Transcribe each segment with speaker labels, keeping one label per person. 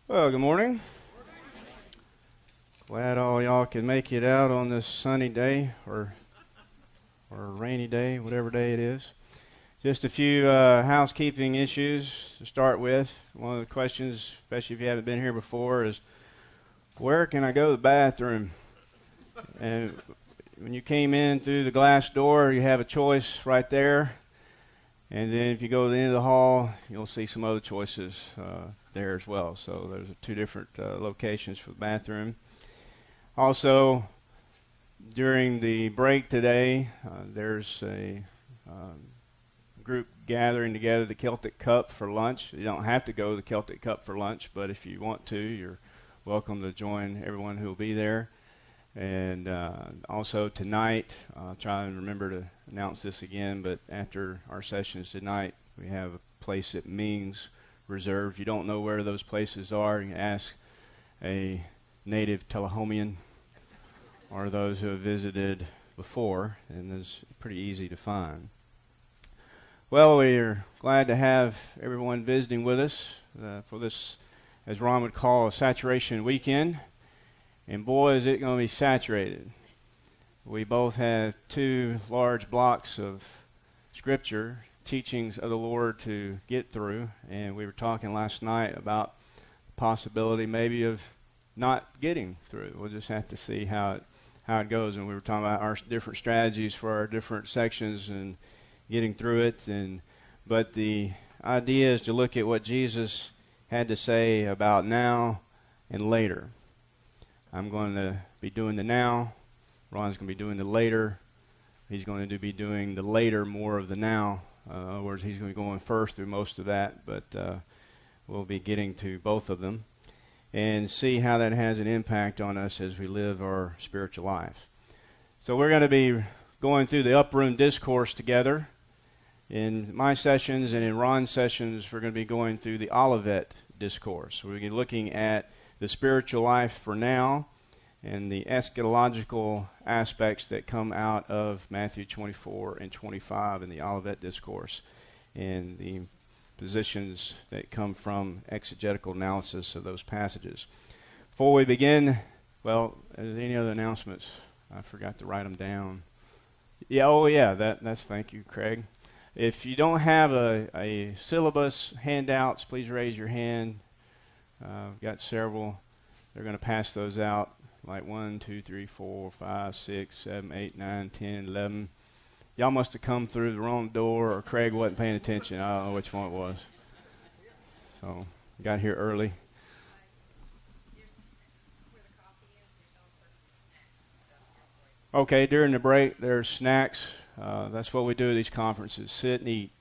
Speaker 1: Well, good morning. Glad all y'all can make it out on this sunny day or rainy day, whatever day it is. Just a few housekeeping issues to start with. One of the questions, especially if you haven't been here before, is where can I go to the bathroom? And when you came in through the glass door, you have a choice right there. And then if you go to the end of the hall, you'll see some other choices there as well. So there's two different locations for the bathroom. Also, during the break today, there's a group gathering together, the Celtic Cup, for lunch. You don't have to go to the Celtic Cup for lunch, but if you want to, you're welcome to join everyone who will be there. And also tonight, I'll try and remember to announce this again, but after our sessions tonight, we have a place at Ming's reserved. If you don't know where those places are, you can ask a native Tullahomian or those who have visited before, and it's pretty easy to find. Well, we're glad to have everyone visiting with us for this, as Ron would call, a saturation weekend. And boy, is it going to be saturated. We both have two large blocks of Scripture, teachings of the Lord to get through. And we were talking last night about the possibility maybe of not getting through. We'll just have to see how it goes. And we were talking about our different strategies for our different sections and getting through it. But the idea is to look at what Jesus had to say about now and later. I'm going to be doing the now. Ron's going to be doing the later. He's going to be doing the later, more of the now. In other words, he's going to be going first through most of that, but we'll be getting to both of them and see how that has an impact on us as we live our spiritual life. So we're going to be going through the Upper Room Discourse together. In my sessions and in Ron's sessions, we're going to be going through the Olivet Discourse. We're going to be looking at the spiritual life for now and the eschatological aspects that come out of Matthew 24 and 25 in the Olivet Discourse and the positions that come from exegetical analysis of those passages. Before we begin, well, any other announcements? I forgot to write them down. That's thank you, Craig. If you don't have a syllabus, handouts, please raise your hand. We've got several. They're going to pass those out, like 1, 2, 3, 4, 5, 6, 7, 8, 9, 10, 11. Y'all must have come through the wrong door, or Craig wasn't paying attention. I don't know which one it was. So, got here early. Okay, during the break, there's snacks. That's what we do at these conferences, sit and eat.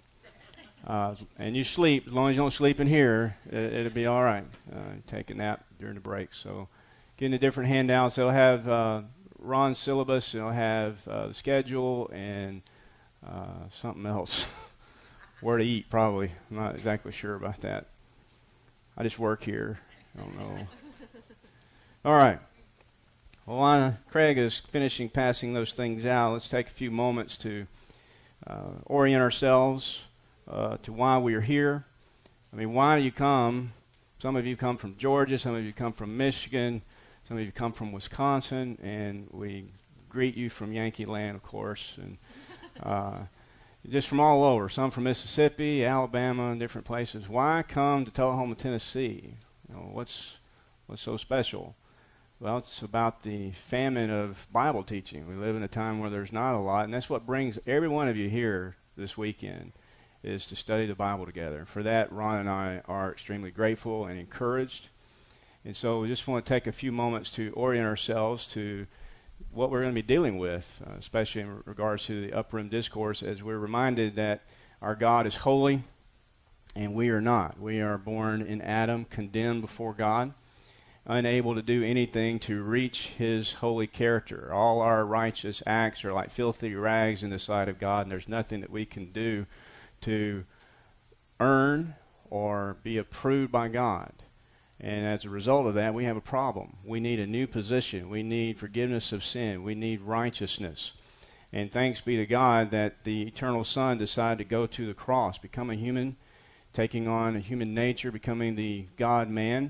Speaker 1: And you sleep. As long as you don't sleep in here, it'll be all right. Take a nap during the break. So getting the different handouts. They'll have Ron's syllabus. They'll have the schedule and something else. Where to eat, probably. I'm not exactly sure about that. I just work here. I don't know. All right. Well, while Craig is finishing passing those things out, let's take a few moments to orient ourselves to why we are here. I mean, why do you come? Some of you come from Georgia, some of you come from Michigan, some of you come from Wisconsin, and we greet you from Yankee Land, of course, and just from all over. Some from Mississippi, Alabama, and different places. Why come to Tullahoma, Tennessee? What's so special? Well, it's about the famine of Bible teaching. We live in a time where there's not a lot, and that's what brings every one of you here this weekend, is to study the Bible together. For that, Ron and I are extremely grateful and encouraged. And so we just want to take a few moments to orient ourselves to what we're going to be dealing with, especially in regards to the Upper Room Discourse, as we're reminded that our God is holy and we are not. We are born in Adam, condemned before God, unable to do anything to reach his holy character. All our righteous acts are like filthy rags in the sight of God, and there's nothing that we can do to earn or be approved by God. And as a result of that, we have a problem. We need a new position. We need forgiveness of sin. We need righteousness. And thanks be to God that the eternal Son decided to go to the cross, become a human, taking on a human nature, becoming the God-man,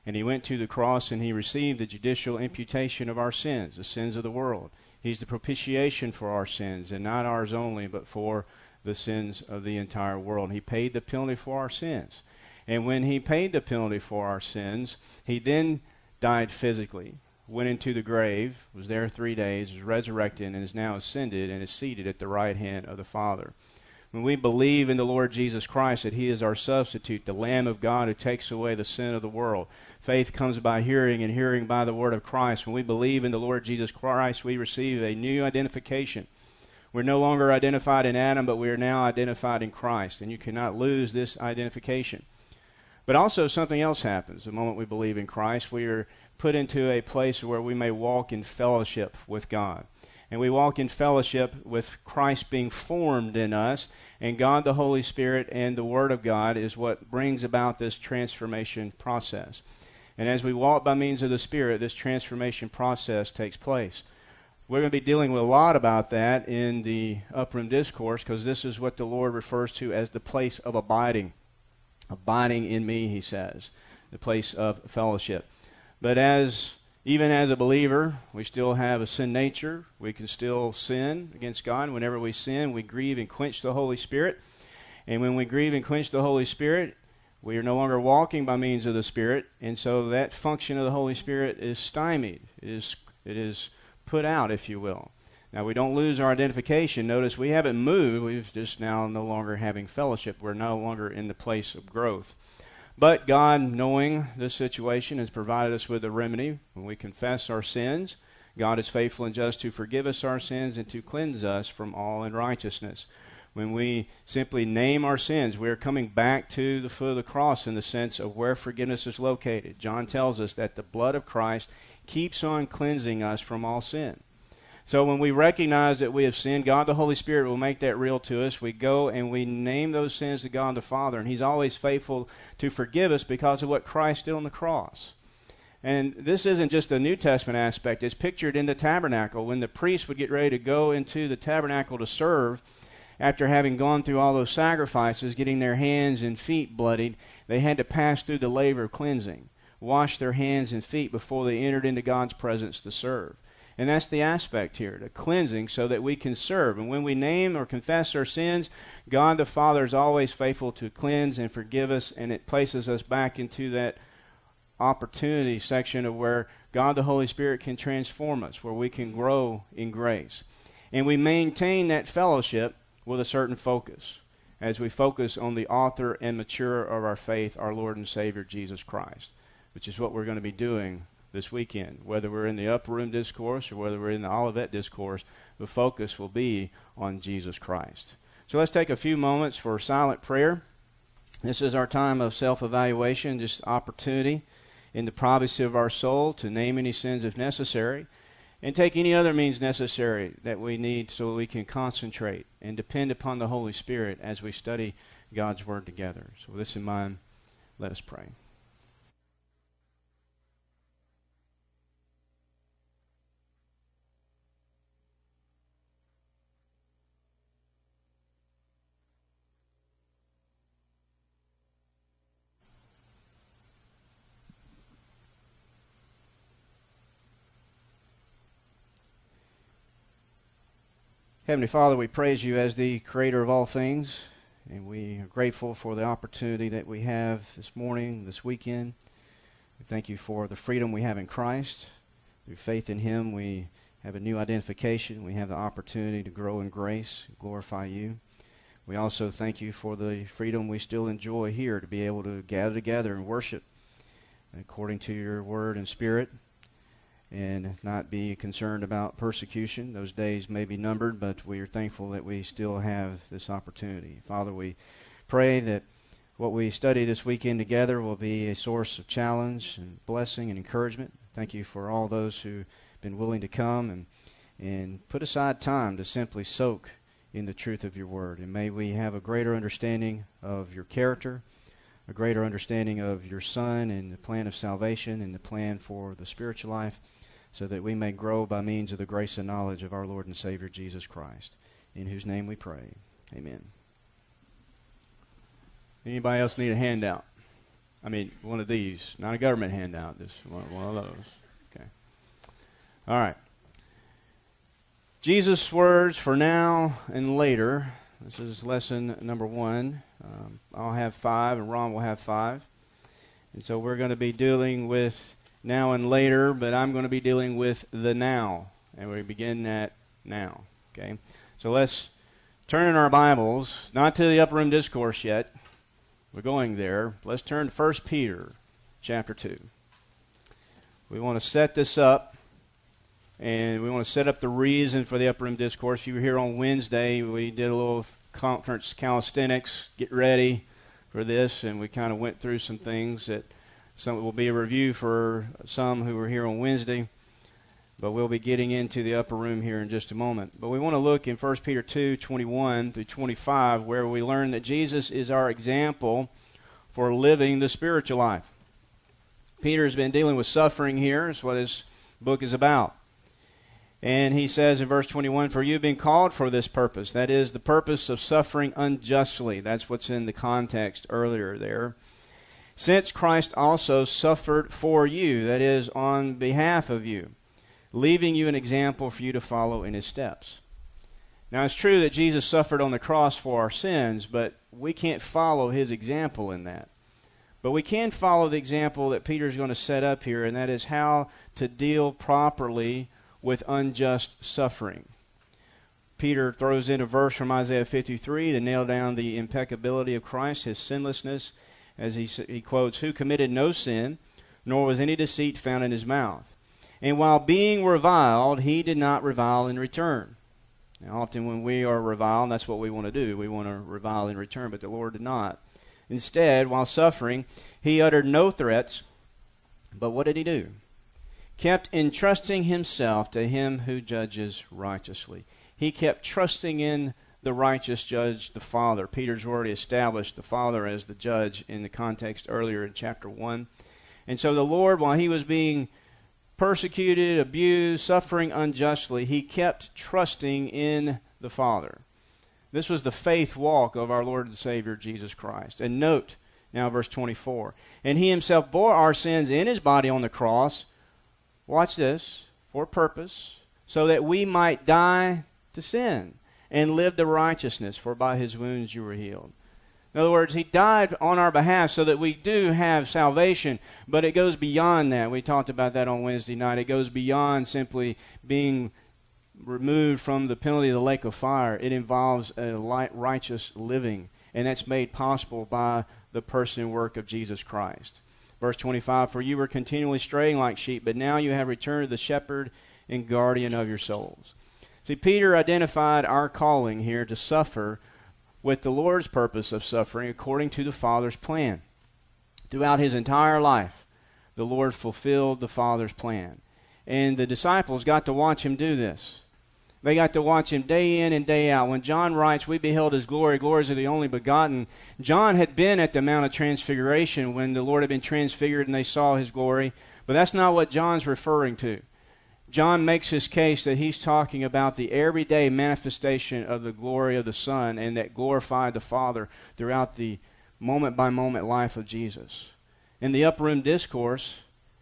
Speaker 1: And he went to the cross and he received the judicial imputation of our sins, the sins of the world. He's the propitiation for our sins, and not ours only, but for the sins of the entire world. He paid the penalty for our sins. And when he paid the penalty for our sins, he then died physically, went into the grave, was there 3 days, was resurrected, and is now ascended and is seated at the right hand of the Father. When we believe in the Lord Jesus Christ, that he is our substitute, the Lamb of God who takes away the sin of the world, faith comes by hearing, and hearing by the word of Christ. When we believe in the Lord Jesus Christ, we receive a new identification. We're no longer identified in Adam, but we are now identified in Christ, and you cannot lose this identification. But also something else happens the moment we believe in Christ. We are put into a place where we may walk in fellowship with God. And we walk in fellowship with Christ being formed in us, and God the Holy Spirit and the Word of God is what brings about this transformation process. And as we walk by means of the Spirit, this transformation process takes place. We're going to be dealing with a lot about that in the Upper Room Discourse, because this is what the Lord refers to as the place of abiding. Abiding in me, he says, the place of fellowship. But even as a believer, we still have a sin nature. We can still sin against God. Whenever we sin, we grieve and quench the Holy Spirit. And when we grieve and quench the Holy Spirit, we are no longer walking by means of the Spirit. And so that function of the Holy Spirit is stymied. It is put out, if you will. Now, we don't lose our identification. Notice we haven't moved. We've just now no longer having fellowship. We're no longer in the place of growth. But God, knowing this situation, has provided us with a remedy. When we confess our sins, God is faithful and just to forgive us our sins and to cleanse us from all unrighteousness. When we simply name our sins, we are coming back to the foot of the cross in the sense of where forgiveness is located. John tells us that the blood of Christ keeps on cleansing us from all sin. So when we recognize that we have sinned, God the Holy Spirit will make that real to us. We go and we name those sins to God the Father, and he's always faithful to forgive us because of what Christ did on the cross. And this isn't just a New Testament aspect. It's pictured in the tabernacle. When the priest would get ready to go into the tabernacle to serve, after having gone through all those sacrifices, getting their hands and feet bloodied, they had to pass through the laver of cleansing, wash their hands and feet before they entered into God's presence to serve. And that's the aspect here, the cleansing, so that we can serve. And when we name or confess our sins, God the Father is always faithful to cleanse and forgive us, and it places us back into that opportunity section of where God the Holy Spirit can transform us, where we can grow in grace. And we maintain that fellowship with a certain focus, as we focus on the author and maturer of our faith, our Lord and Savior, Jesus Christ, which is what we're going to be doing this weekend. Whether we're in the Upper Room Discourse or whether we're in the Olivet Discourse, the focus will be on Jesus Christ. So let's take a few moments for silent prayer. This is our time of self-evaluation, just opportunity in the privacy of our soul to name any sins if necessary, and take any other means necessary that we need so we can concentrate and depend upon the Holy Spirit as we study God's Word together. So with this in mind, let us pray. Heavenly Father, we praise you as the creator of all things, and we are grateful for the opportunity that we have this morning, this weekend. We thank you for the freedom we have in Christ. Through faith in him, we have a new identification. We have the opportunity to grow in grace, glorify you. We also thank you for the freedom we still enjoy here to be able to gather together and worship according to your word and spirit, and not be concerned about persecution. Those days may be numbered, but we are thankful that we still have this opportunity. Father, we pray that what we study this weekend together will be a source of challenge and blessing and encouragement. Thank you for all those who've been willing to come and put aside time to simply soak in the truth of your word. And may we have a greater understanding of your character, a greater understanding of your Son and the plan of salvation and the plan for the spiritual life, so that we may grow by means of the grace and knowledge of our Lord and Savior Jesus Christ, in whose name we pray. Amen. Anybody else need a handout? I mean, one of these, not a government handout, just one of those. Okay. All right. Jesus' words for now and later. This is lesson number 1. I'll have 5, and Ron will have 5. And so we're going to be dealing with now and later, but I'm going to be dealing with the now. And we begin at now. Okay. So let's turn in our Bibles, not to the Upper Room Discourse yet. We're going there. Let's turn to 1 Peter chapter 2. We want to set this up, and we want to set up the reason for the Upper Room Discourse. If you were here on Wednesday, we did a little conference calisthenics, get ready for this, and we kind of went through some things that some will be a review for some who were here on Wednesday. But we'll be getting into the upper room here in just a moment. But we want to look in 1 Peter 2:21 through 25, where we learn that Jesus is our example for living the spiritual life. Peter's been dealing with suffering here. That's what his book is about. And he says in verse 21, "For you have been called for this purpose." That is, the purpose of suffering unjustly. That's what's in the context earlier there. "Since Christ also suffered for you," that is, on behalf of you, "leaving you an example for you to follow in his steps." Now, it's true that Jesus suffered on the cross for our sins, but we can't follow his example in that. But we can follow the example that Peter's going to set up here, and that is how to deal properly with unjust suffering. Peter throws in a verse from Isaiah 53 to nail down the impeccability of Christ, his sinlessness, as he quotes, "Who committed no sin, nor was any deceit found in his mouth. And while being reviled, he did not revile in return." Now, often when we are reviled, that's what we want to do. We want to revile in return, but the Lord did not. Instead, while suffering, he uttered no threats. But what did he do? Kept entrusting himself to him who judges righteously. He kept trusting in the righteous judge, the Father. Peter's already established the Father as the judge in the context earlier in chapter 1. And so the Lord, while he was being persecuted, abused, suffering unjustly, he kept trusting in the Father. This was the faith walk of our Lord and Savior Jesus Christ. And note now verse 24. "And he himself bore our sins in his body on the cross," watch this, "for purpose, so that we might die to sin and live to righteousness, for by his wounds you were healed." In other words, he died on our behalf so that we do have salvation, but it goes beyond that. We talked about that on Wednesday night. It goes beyond simply being removed from the penalty of the lake of fire. It involves a righteous living, and that's made possible by the person and work of Jesus Christ. Verse 25, "For you were continually straying like sheep, but now you have returned to the shepherd and guardian of your souls." See, Peter identified our calling here to suffer with the Lord's purpose of suffering according to the Father's plan. Throughout his entire life, the Lord fulfilled the Father's plan. And the disciples got to watch him do this. They got to watch him day in and day out. When John writes, "We beheld his glory, glories of the only begotten," John had been at the Mount of Transfiguration when the Lord had been transfigured and they saw his glory. But that's not what John's referring to. John makes his case that he's talking about the everyday manifestation of the glory of the Son, and that glorified the Father throughout the moment-by-moment life of Jesus. In the Upper Room Discourse,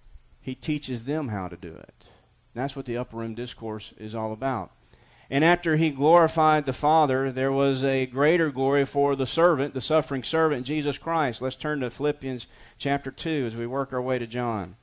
Speaker 1: he teaches them how to do it. That's what the Upper Room Discourse is all about. And after he glorified the Father, there was a greater glory for the servant, the suffering servant, Jesus Christ. Let's turn to Philippians chapter 2 as we work our way to John.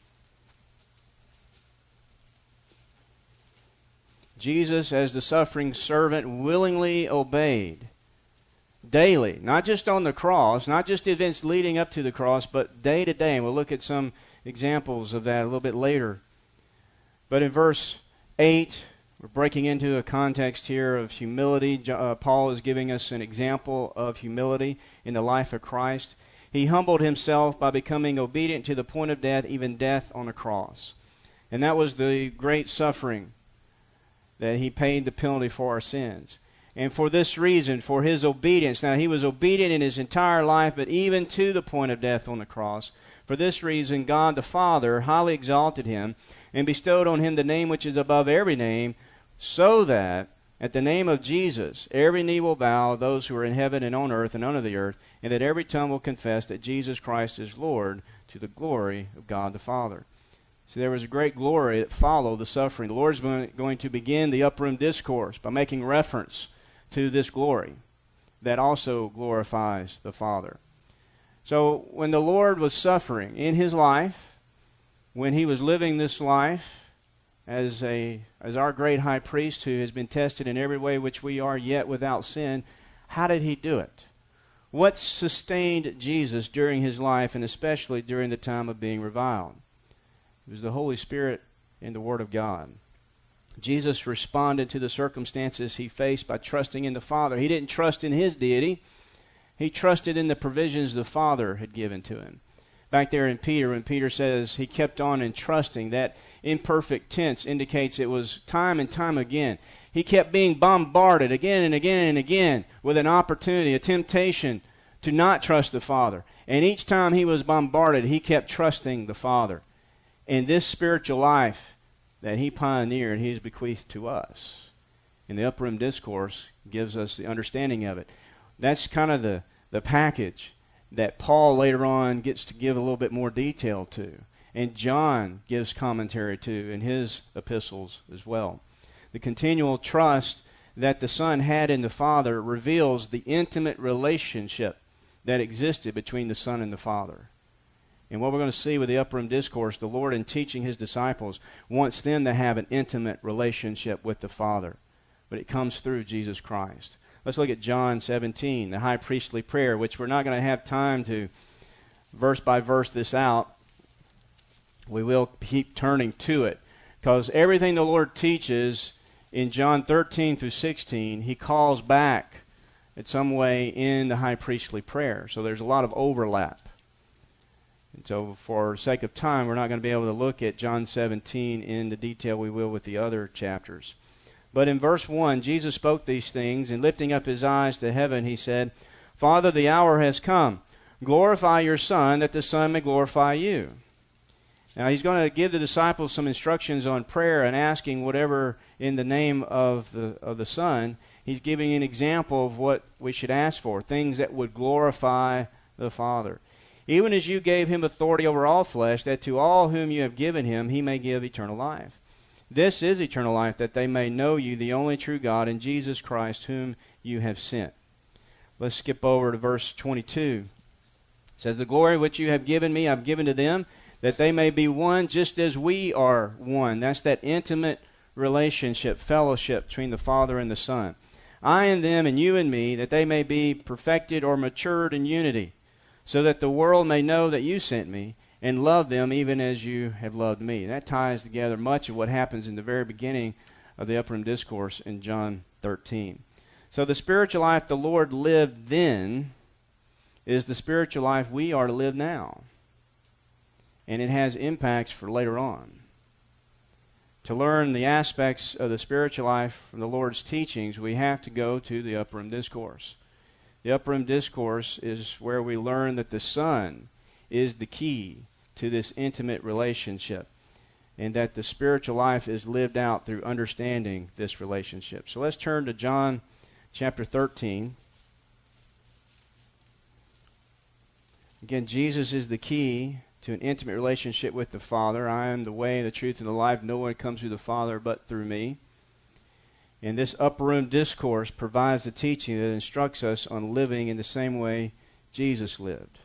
Speaker 1: Jesus, as the suffering servant, willingly obeyed daily, not just on the cross, not just the events leading up to the cross, but day to day. And we'll look at some examples of that a little bit later. But in verse 8, we're breaking into a context here of humility. Paul is giving us an example of humility in the life of Christ. He humbled himself by becoming obedient to the point of death, even death on a cross. And that was the great suffering, that he paid the penalty for our sins. And for this reason, for his obedience, now he was obedient in his entire life, but even to the point of death on the cross. For this reason, God the Father highly exalted him and bestowed on him the name which is above every name, so that At the name of Jesus, every knee will bow, those who are in heaven and on earth and under the earth, and that every tongue will confess that Jesus Christ is Lord, to the glory of God the Father. So there was a great glory that followed the suffering. The Lord is going to begin the upper room discourse by making reference to this glory that also glorifies the Father. So when the Lord was suffering in his life, when he was living this life as our great high priest who has been tested in every way which we are, yet without sin, how did he do it? What sustained Jesus during his life, and especially during the time of being reviled? It was the Holy Spirit and the Word of God. Jesus responded to the circumstances he faced by trusting in the Father. He didn't trust in his deity. He trusted in the provisions the Father had given to him. Back there in Peter, when Peter says he kept on entrusting, that imperfect tense indicates it was time and time again. He kept being bombarded again and again and again with an opportunity, a temptation to not trust the Father. And each time he was bombarded, he kept trusting the Father. And this spiritual life that he pioneered, he's bequeathed to us. And the Upper Room Discourse gives us the understanding of it. That's kind of the package that Paul later on gets to give a little bit more detail to. And John gives commentary to in his epistles as well. The continual trust that the Son had in the Father reveals the intimate relationship that existed between the Son and the Father. And what we're going to see with the Upper Room Discourse, the Lord, in teaching his disciples, wants them to have an intimate relationship with the Father. But it comes through Jesus Christ. Let's look at John 17, the high priestly prayer, which we're not going to have time to verse by verse this out. We will keep turning to it, because everything the Lord teaches in John 13 through 16, he calls back in some way in the high priestly prayer. So there's a lot of overlap. And so for sake of time, we're not going to be able to look at John 17 in the detail we will with the other chapters. But in verse 1, Jesus spoke these things, and lifting up his eyes to heaven, he said, Father, the hour has come. Glorify your Son, that the Son may glorify you. Now he's going to give the disciples some instructions on prayer and asking whatever in the name of the Son. He's giving an example of what we should ask for, things that would glorify the Father. Even as you gave him authority over all flesh, that to all whom you have given him he may give eternal life. This is eternal life, that they may know you, the only true God, and Jesus Christ, whom you have sent. Let's skip over to verse 22. It says, The glory which you have given me, I've given to them, that they may be one just as we are one. That's that intimate relationship, fellowship between the Father and the Son. I and them, and you and me, that they may be perfected or matured in unity, so that the world may know that you sent me, and love them even as you have loved me. That ties together much of what happens in the very beginning of the Upper Room Discourse in John 13. So the spiritual life the Lord lived then is the spiritual life we are to live now. And it has impacts for later on. To learn the aspects of the spiritual life from the Lord's teachings, we have to go to the Upper Room Discourse. The Upper Room Discourse is where we learn that the Son is the key to this intimate relationship, and that the spiritual life is lived out through understanding this relationship. So let's turn to John chapter 13. Again, Jesus is the key to an intimate relationship with the Father. I am the way, the truth, and the life. No one comes to the Father but through me. And this Upper Room Discourse provides the teaching that instructs us on living in the same way Jesus lived.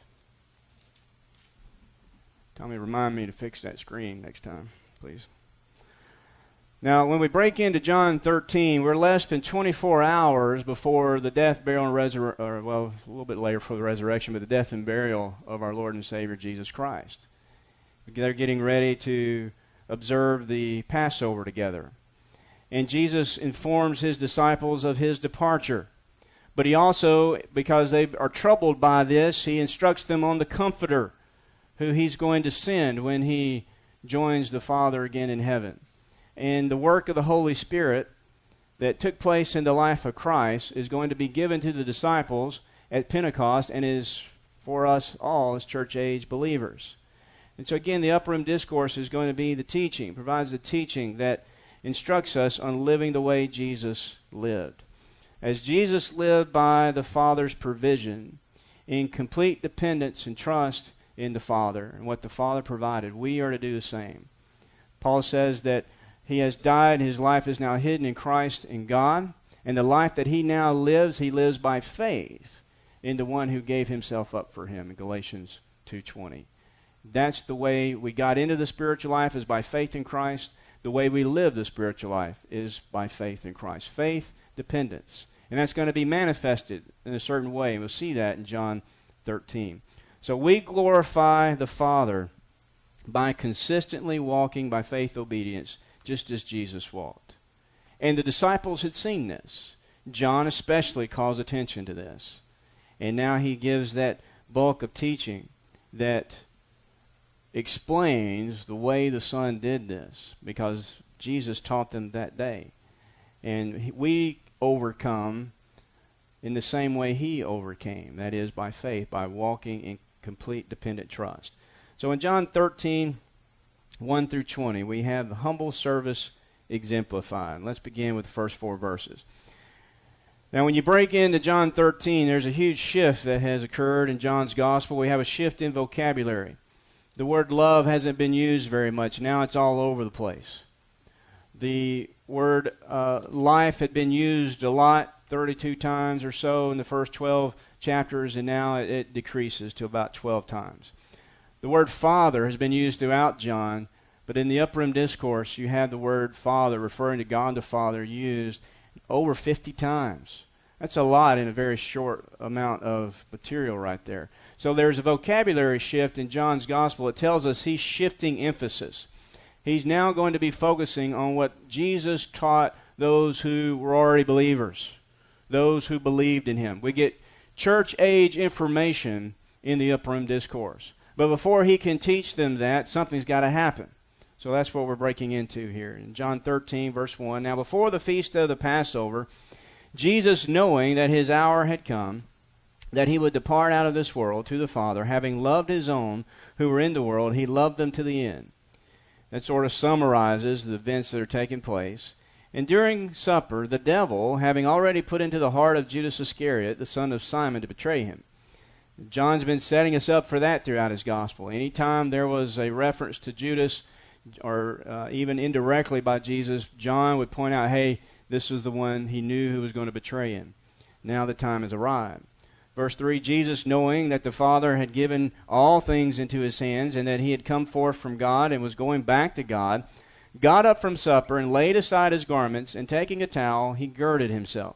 Speaker 1: Tommy, remind me to fix that screen next time, please. Now, when we break into John 13, we're less than 24 hours before the death, burial, and resurrection, or well, a little bit later for the resurrection, but the death and burial of our Lord and Savior Jesus Christ. They're getting ready to observe the Passover together. And Jesus informs his disciples of his departure. But he also, because they are troubled by this, he instructs them on the Comforter, who he's going to send when he joins the Father again in heaven. And the work of the Holy Spirit that took place in the life of Christ is going to be given to the disciples at Pentecost and is for us all as church-age believers. And so again, the Upper Room Discourse is going to be the teaching, provides the teaching that instructs us on living the way Jesus lived. As Jesus lived by the Father's provision, in complete dependence and trust in the Father and what the Father provided, we are to do the same. Paul says that he has died, his life is now hidden in Christ in God, and the life that he now lives, he lives by faith in the one who gave himself up for him in Galatians 2:20. That's the way we got into the spiritual life, is by faith in Christ. The way we live the spiritual life is by faith in Christ. Faith, dependence. And that's going to be manifested in a certain way. We'll see that in John 13. So we glorify the Father by consistently walking by faith obedience, just as Jesus walked. And the disciples had seen this. John especially calls attention to this. And now he gives that bulk of teaching that explains the way the Son did this, because Jesus taught them that day. And we overcome in the same way he overcame, that is, by faith, by walking in complete dependent trust. So in John 13, 1 through 20, we have the humble service exemplified. Let's begin with the first 4 verses. Now, when you break into John 13, there's a huge shift that has occurred in John's gospel. We have a shift in vocabulary. The word love hasn't been used very much. Now it's all over the place. The word life had been used a lot, 32 times or so in the first 12 chapters, and now it decreases to about 12 times. The word Father has been used throughout John, but in the Upper Room Discourse, you have the word Father, referring to God the Father, used over 50 times. That's a lot in a very short amount of material right there. So there's a vocabulary shift in John's gospel. It tells us he's shifting emphasis. He's now going to be focusing on what Jesus taught those who were already believers, those who believed in him. We get church age information in the Upper Room Discourse. But before he can teach them that, something's got to happen. So that's what we're breaking into here. In John 13, verse 1, now before the feast of the Passover, Jesus, knowing that his hour had come, that he would depart out of this world to the Father, having loved his own who were in the world, he loved them to the end. That sort of summarizes the events that are taking place. And during supper, the devil, having already put into the heart of Judas Iscariot, the son of Simon, to betray him. John's been setting us up for that throughout his gospel. Anytime there was a reference to Judas, or even indirectly by Jesus, John would point out, hey, this was the one he knew who was going to betray him. Now the time has arrived. Verse 3, Jesus, knowing that the Father had given all things into his hands, and that he had come forth from God and was going back to God, got up from supper and laid aside his garments, and taking a towel, he girded himself.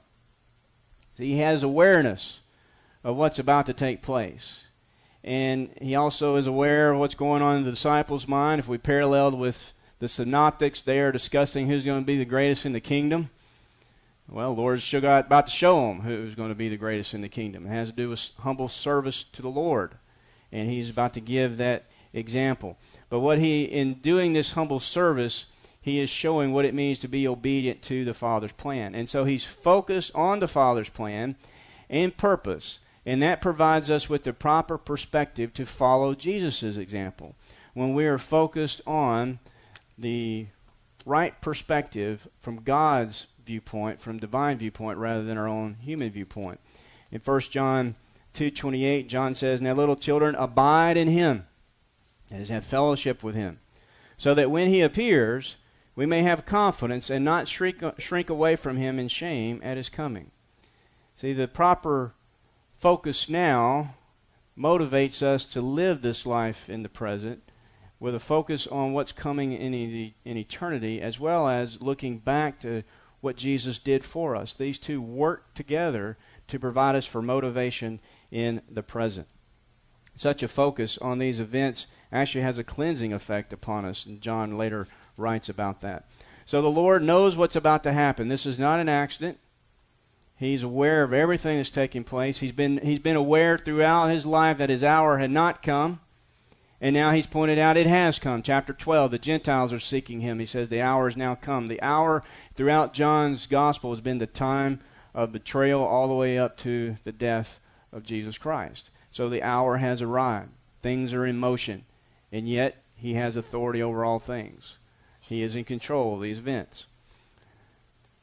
Speaker 1: So he has awareness of what's about to take place. And he also is aware of what's going on in the disciples' mind. If we paralleled with the synoptics, they are discussing who's going to be the greatest in the kingdom. Well, the Lord's about to show them who's going to be the greatest in the kingdom. It has to do with humble service to the Lord. And he's about to give that example. But in doing this humble service, he is showing what it means to be obedient to the Father's plan. And so he's focused on the Father's plan and purpose. And that provides us with the proper perspective to follow Jesus' example. When we are focused on the right perspective from God's viewpoint, from divine viewpoint, rather than our own human viewpoint. In 1 John 2:28, John says, now little children, abide in him, that is, have fellowship with him, so that when he appears, we may have confidence and not shrink away from him in shame at his coming. See, the proper focus now motivates us to live this life in the present with a focus on what's coming in eternity, as well as looking back to what Jesus did for us. These two work together to provide us for motivation in the present. Such a focus on these events actually has a cleansing effect upon us, and John later writes about that. So the Lord knows what's about to happen. This is not an accident. He's aware of everything that's taking place. He's been aware throughout his life that his hour had not come. And now he's pointed out it has come. Chapter 12, the Gentiles are seeking him. He says the hour has now come. The hour throughout John's gospel has been the time of betrayal all the way up to the death of Jesus Christ. So the hour has arrived. Things are in motion. And yet he has authority over all things. He is in control of these events.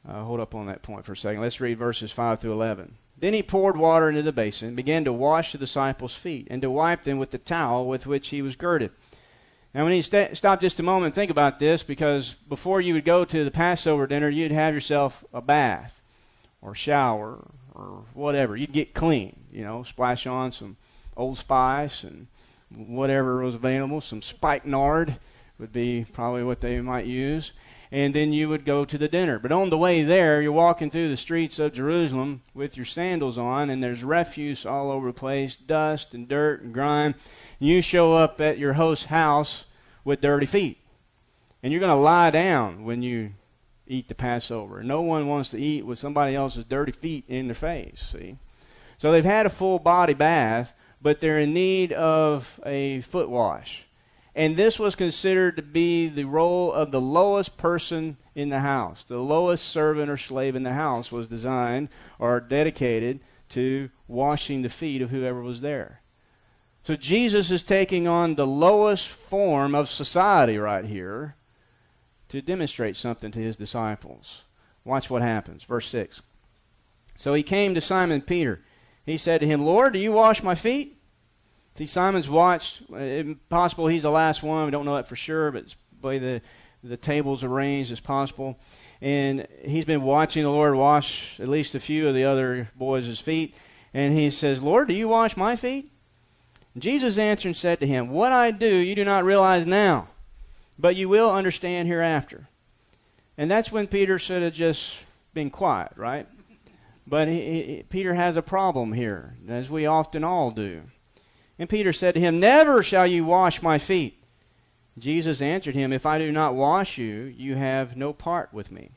Speaker 1: Hold up on that point for a second. Let's read verses 5 through 11. Then he poured water into the basin, began to wash the disciples' feet, and to wipe them with the towel with which he was girded. Now, when you stop just a moment and think about this, because before you would go to the Passover dinner, you'd have yourself a bath or shower or whatever. You'd get clean, splash on some Old Spice and whatever was available. Some spikenard would be probably what they might use. And then you would go to the dinner. But on the way there, you're walking through the streets of Jerusalem with your sandals on, and there's refuse all over the place, dust and dirt and grime. You show up at your host's house with dirty feet. And you're going to lie down when you eat the Passover. No one wants to eat with somebody else's dirty feet in their face, see? So they've had a full body bath, but they're in need of a foot wash. And this was considered to be the role of the lowest person in the house. The lowest servant or slave in the house was designed or dedicated to washing the feet of whoever was there. So Jesus is taking on the lowest form of society right here to demonstrate something to his disciples. Watch what happens. Verse 6. So he came to Simon Peter. He said to him, Lord, do you wash my feet? See, Simon's watched. It's possible he's the last one. We don't know that for sure, but it's the way the table's arranged as possible. And he's been watching the Lord wash at least a few of the other boys' feet. And he says, Lord, do you wash my feet? And Jesus answered and said to him, what I do you do not realize now, but you will understand hereafter. And that's when Peter should have just been quiet, right? But Peter has a problem here, as we often all do. And Peter said to him, never shall you wash my feet. Jesus answered him, if I do not wash you, you have no part with me.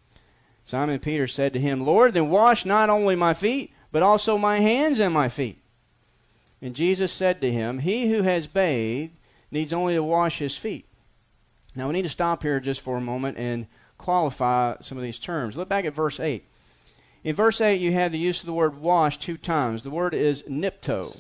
Speaker 1: Simon Peter said to him, Lord, then wash not only my feet, but also my hands and my feet. And Jesus said to him, he who has bathed needs only to wash his feet. Now we need to stop here just for a moment and qualify some of these terms. Look back at verse 8. In verse 8 you have the use of the word wash 2 times. The word is nipto.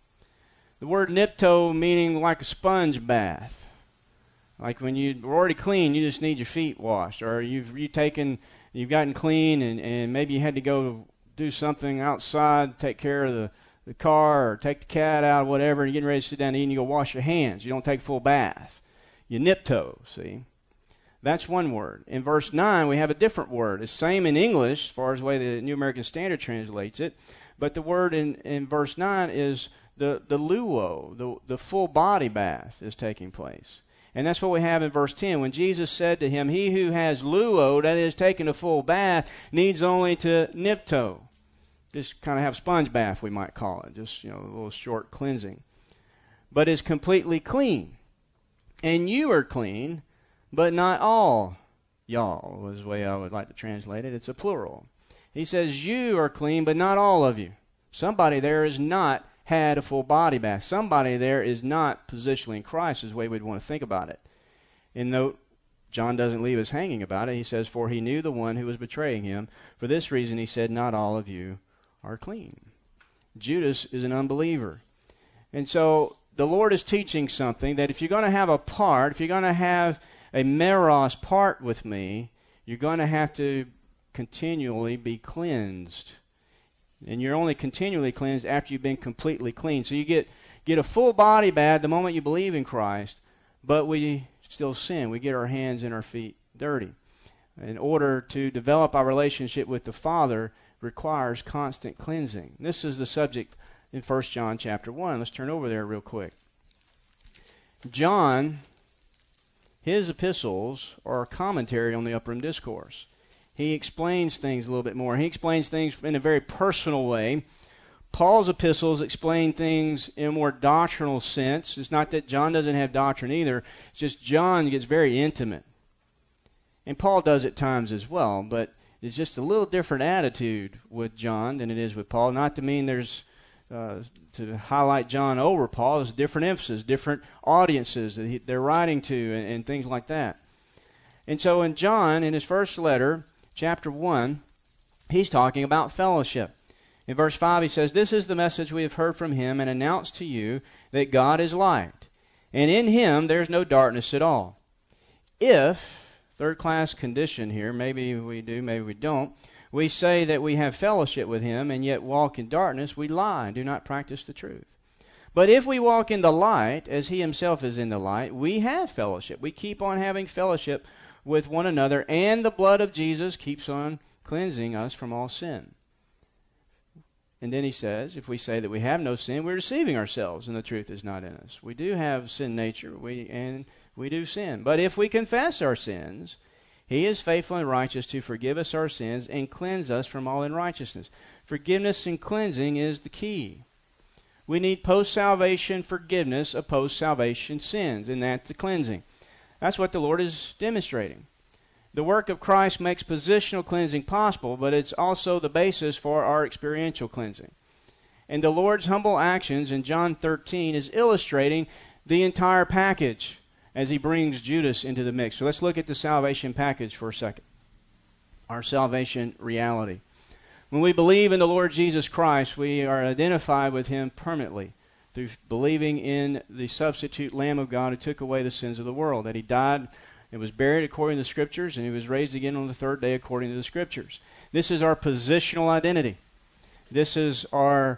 Speaker 1: The word nipto meaning like a sponge bath. Like when you're already clean, you just need your feet washed. Or you've gotten clean and maybe you had to go do something outside, take care of the car or take the cat out or whatever, and you're getting ready to sit down and eat and you go wash your hands. You don't take a full bath. You nipto, see? That's one word. In verse 9, we have a different word. It's the same in English as far as the way the New American Standard translates it, but the word in verse 9 is the luo, the full body bath is taking place. And that's what we have in verse 10. When Jesus said to him, he who has luo, that is taken a full bath, needs only to nipto. Just kind of have a sponge bath, we might call it. Just, a little short cleansing. But is completely clean. And you are clean, but not all y'all, was the way I would like to translate it. It's a plural. He says, you are clean, but not all of you. Somebody there is not had a full body bath. Somebody there is not positionally in Christ is the way we'd want to think about it. And note, John doesn't leave us hanging about it. He says, for he knew the one who was betraying him. For this reason he said, not all of you are clean. Judas is an unbeliever. And so the Lord is teaching something that if you're going to have a part, if you're going to have a meros part with me, you're going to have to continually be cleansed. And you're only continually cleansed after you've been completely clean. So you get a full body bath the moment you believe in Christ, but we still sin. We get our hands and our feet dirty. In order to develop our relationship with the Father requires constant cleansing. This is the subject in 1 John chapter 1. Let's turn over there real quick. John, his epistles are a commentary on the Upper Room Discourse. He explains things a little bit more. He explains things in a very personal way. Paul's epistles explain things in a more doctrinal sense. It's not that John doesn't have doctrine either. It's just John gets very intimate. And Paul does at times as well, but it's just a little different attitude with John than it is with Paul. Not to mean there's to highlight John over Paul. There's different emphasis, different audiences that they're writing to and things like that. And so in John, in his first letter, chapter 1, he's talking about fellowship. In verse 5, he says, this is the message we have heard from him and announced to you, that God is light, and in him there's no darkness at all. If third-class condition here. Maybe we do, maybe we don't. We say that we have fellowship with him and yet walk in darkness. We lie and do not practice the truth. But if we walk in the light, as he himself is in the light, we have fellowship. We keep on having fellowship with one another, and the blood of Jesus keeps on cleansing us from all sin. And then he says, if we say that we have no sin, we're deceiving ourselves, and the truth is not in us. We do have sin nature, and we do sin. But if we confess our sins, he is faithful and righteous to forgive us our sins and cleanse us from all unrighteousness. Forgiveness and cleansing is the key. We need post-salvation forgiveness of post-salvation sins, and that's the cleansing. That's what the Lord is demonstrating. The work of Christ makes positional cleansing possible, but it's also the basis for our experiential cleansing. And the Lord's humble actions in John 13 is illustrating the entire package as he brings Judas into the mix. So let's look at the salvation package for a second. Our salvation reality. When we believe in the Lord Jesus Christ, we are identified with him permanently through believing in the substitute Lamb of God who took away the sins of the world, that he died and was buried according to the Scriptures, and he was raised again on the third day according to the Scriptures. This is our positional identity. This is our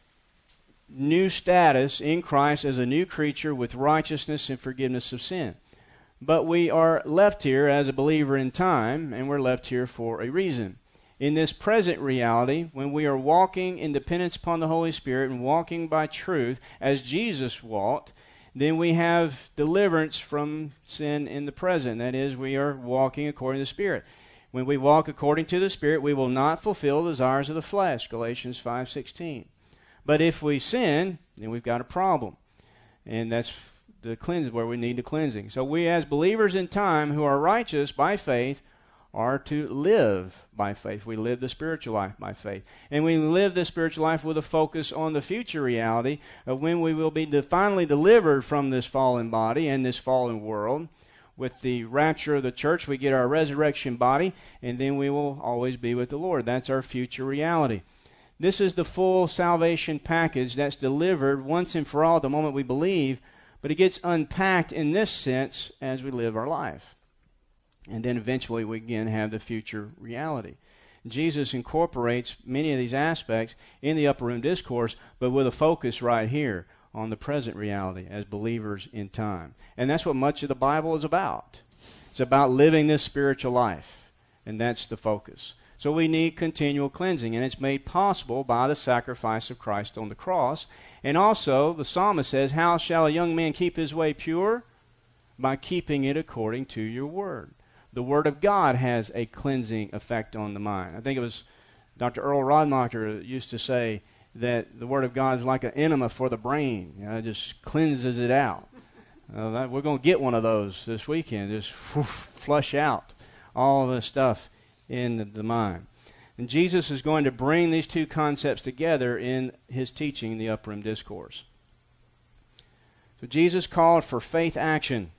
Speaker 1: new status in Christ as a new creature with righteousness and forgiveness of sin. But we are left here as a believer in time, and we're left here for a reason. In this present reality, when we are walking in dependence upon the Holy Spirit and walking by truth as Jesus walked, then we have deliverance from sin in the present. That is, we are walking according to the Spirit. When we walk according to the Spirit, we will not fulfill the desires of the flesh, Galatians 5:16. But if we sin, then we've got a problem. And that's the cleansing, where we need the cleansing. So we as believers in time who are righteous by faith are to live by faith. We live the spiritual life by faith. And we live this spiritual life with a focus on the future reality of when we will be finally delivered from this fallen body and this fallen world. With the rapture of the church, we get our resurrection body, and then we will always be with the Lord. That's our future reality. This is the full salvation package that's delivered once and for all at the moment we believe, but it gets unpacked in this sense as we live our life. And then eventually we again have the future reality. Jesus incorporates many of these aspects in the Upper Room Discourse, but with a focus right here on the present reality as believers in time. And that's what much of the Bible is about. It's about living this spiritual life, and that's the focus. So we need continual cleansing, and it's made possible by the sacrifice of Christ on the cross. And also, the psalmist says, "How shall a young man keep his way pure? By keeping it according to your word." The Word of God has a cleansing effect on the mind. I think it was Dr. Earl Rodmacher used to say that the Word of God is like an enema for the brain. It just cleanses it out. We're going to get one of those this weekend. Just flush out all the stuff in the mind. And Jesus is going to bring these two concepts together in his teaching, the Upper Room Discourse. So Jesus called for faith action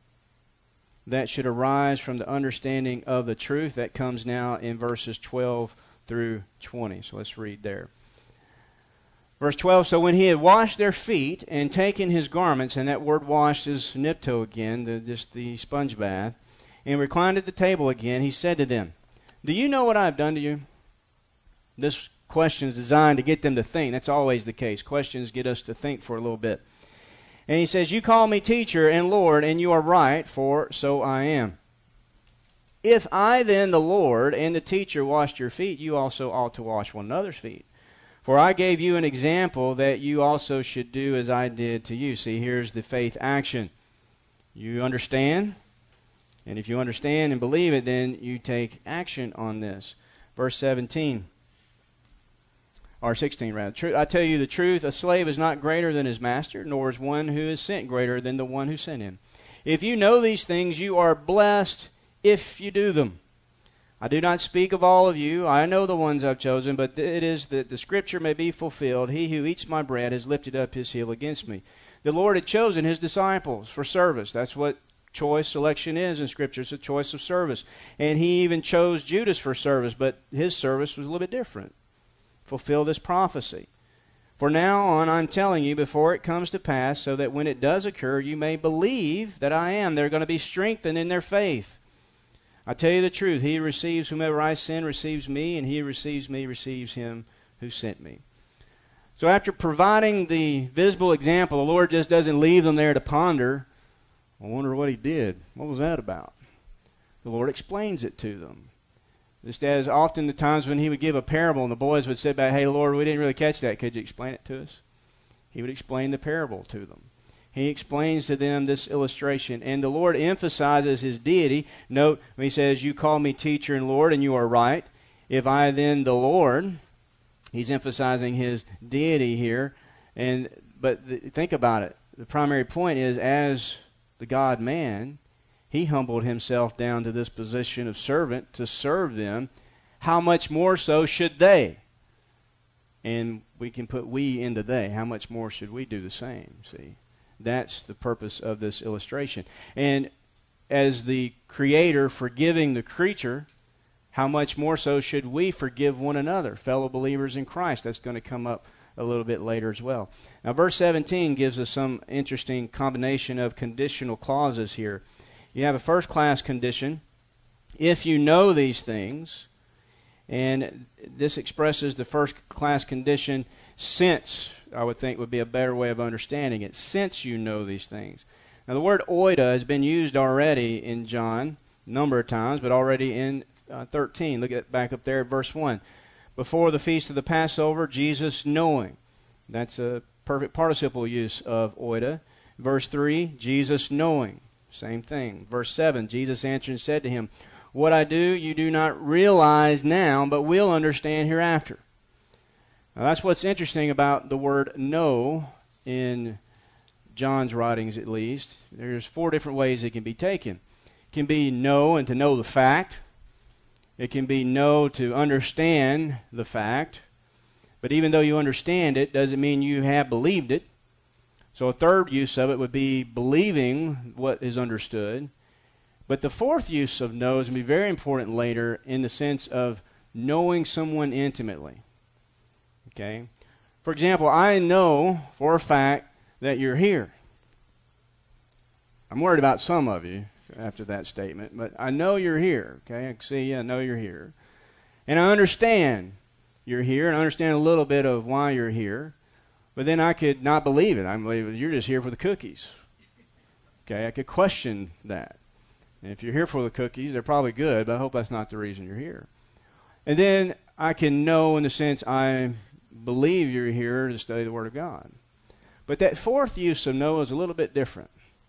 Speaker 1: that should arise from the understanding of the truth. That comes now in verses 12 through 20. So let's read there. Verse 12, "So when he had washed their feet and taken his garments," and that word washed is nipto again, just the sponge bath, "and reclined at the table again, he said to them, 'Do you know what I have done to you?'" This question is designed to get them to think. That's always the case. Questions get us to think for a little bit. And he says, "You call me teacher and Lord, and you are right, for so I am. If I then, the Lord and the teacher, washed your feet, you also ought to wash one another's feet. For I gave you an example that you also should do as I did to you." See, here's the faith action. You understand? And if you understand and believe it, then you take action on this. Verse 17. Or 16 rather. "I tell you the truth, a slave is not greater than his master, nor is one who is sent greater than the one who sent him. If you know these things, you are blessed if you do them. I do not speak of all of you. I know the ones I've chosen, but it is that the scripture may be fulfilled. He who eats my bread has lifted up his heel against me." The Lord had chosen his disciples for service. That's what choice selection is in Scripture. It's a choice of service. And he even chose Judas for service, but his service was a little bit different. Fulfill this prophecy. "For now on I'm telling you before it comes to pass, so that when it does occur, you may believe that I am." They're going to be strengthened in their faith. I tell you the truth, he who receives whomever I send receives me, and he who receives me receives him who sent me. So after providing the visible example, the Lord just doesn't leave them there to ponder. I wonder what he did. What was that about? The Lord explains it to them. Just as often the times when he would give a parable and the boys would say back, hey, Lord, we didn't really catch that. Could you explain it to us? He would explain the parable to them. He explains to them this illustration. And the Lord emphasizes his deity. Note when he says, you call me teacher and Lord, and you are right. If I then the Lord, he's emphasizing his deity here. But think about it. The primary point is, as the God-man, he humbled himself down to this position of servant to serve them. How much more so should they? And we can put we into they. How much more should we do the same? See, that's the purpose of this illustration. And as the Creator forgiving the creature, how much more so should we forgive one another, fellow believers in Christ? That's going to come up a little bit later as well. Now, verse 17 gives us some interesting combination of conditional clauses here. You have a first-class condition, if you know these things, and this expresses the first-class condition since, I would think would be a better way of understanding it, since you know these things. Now, the word oida has been used already in John a number of times, but already in 13. Look at back up there at verse 1. Before the feast of the Passover, Jesus knowing. That's a perfect participle use of oida. Verse 3, Jesus knowing. Same thing. Verse 7, Jesus answered and said to him, what I do you do not realize now, but will understand hereafter. Now that's what's interesting about the word know in John's writings at least. There's 4 different ways it can be taken. It can be know and to know the fact. It can be know to understand the fact. But even though you understand it, doesn't mean you have believed it. So a third use of it would be believing what is understood. But the fourth use of know is going to be very important later in the sense of knowing someone intimately. Okay? For example, I know for a fact that you're here. I'm worried about some of you after that statement, but I know you're here. Okay? I can see you, I know you're here. And I understand you're here, and I understand a little bit of why you're here. But then I could not believe it. I believe you're just here for the cookies. Okay, I could question that. And if you're here for the cookies, they're probably good, but I hope that's not the reason you're here. And then I can know in the sense I believe you're here to study the Word of God. But that fourth use of know is a little bit different.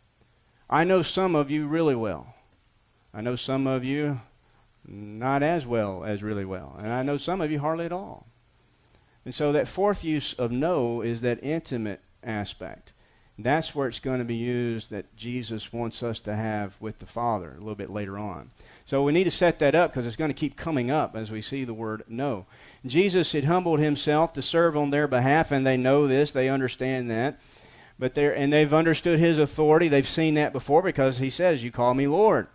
Speaker 1: I know some of you really well. I know some of you not as well as really well. And I know some of you hardly at all. And so that fourth use of know is that intimate aspect. That's where it's going to be used that Jesus wants us to have with the Father a little bit later on. So we need to set that up because it's going to keep coming up as we see the word know. Jesus had humbled himself to serve on their behalf, and they know this. They understand that. But they've understood his authority. They've seen that before because he says, you call me Lord.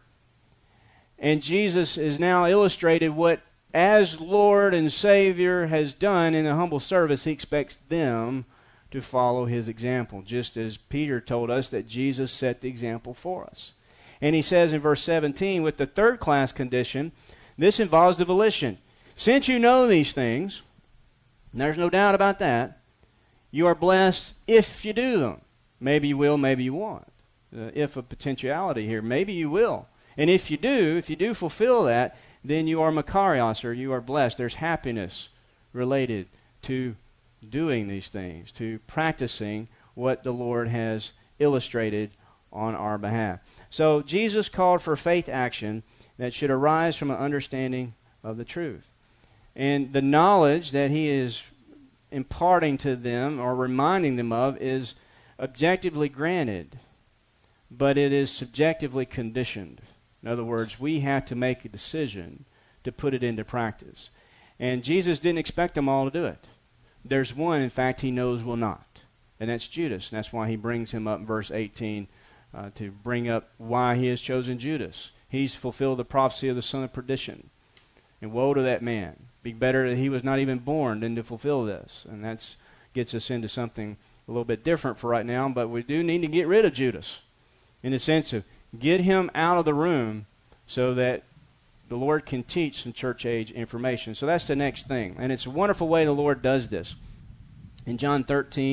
Speaker 1: And Jesus is now illustrated what as Lord and Savior has done in a humble service. He expects them to follow his example, just as Peter told us that Jesus set the example for us. And he says in verse 17, with the third class condition, this involves the volition. Since you know these things, and there's no doubt about that, you are blessed if you do them. Maybe you will, maybe you won't. If a potentiality here, maybe you will. And if you do fulfill that, then you are makarios, or you are blessed. There's happiness related to doing these things, to practicing what the Lord has illustrated on our behalf. So Jesus called for faith action that should arise from an understanding of the truth. And the knowledge that he is imparting to them or reminding them of is objectively granted, but it is subjectively conditioned. In other words, we have to make a decision to put it into practice. And Jesus didn't expect them all to do it. There's one, in fact, he knows will not, and that's Judas. And that's why he brings him up in verse 18 to bring up why he has chosen Judas. He's fulfilled the prophecy of the son of perdition. And woe to that man. Be better that he was not even born than to fulfill this. And that gets us into something a little bit different for right now, but we do need to get rid of Judas in the sense of get him out of the room so that the Lord can teach some church age information. So that's the next thing. And it's a wonderful way the Lord does this. In John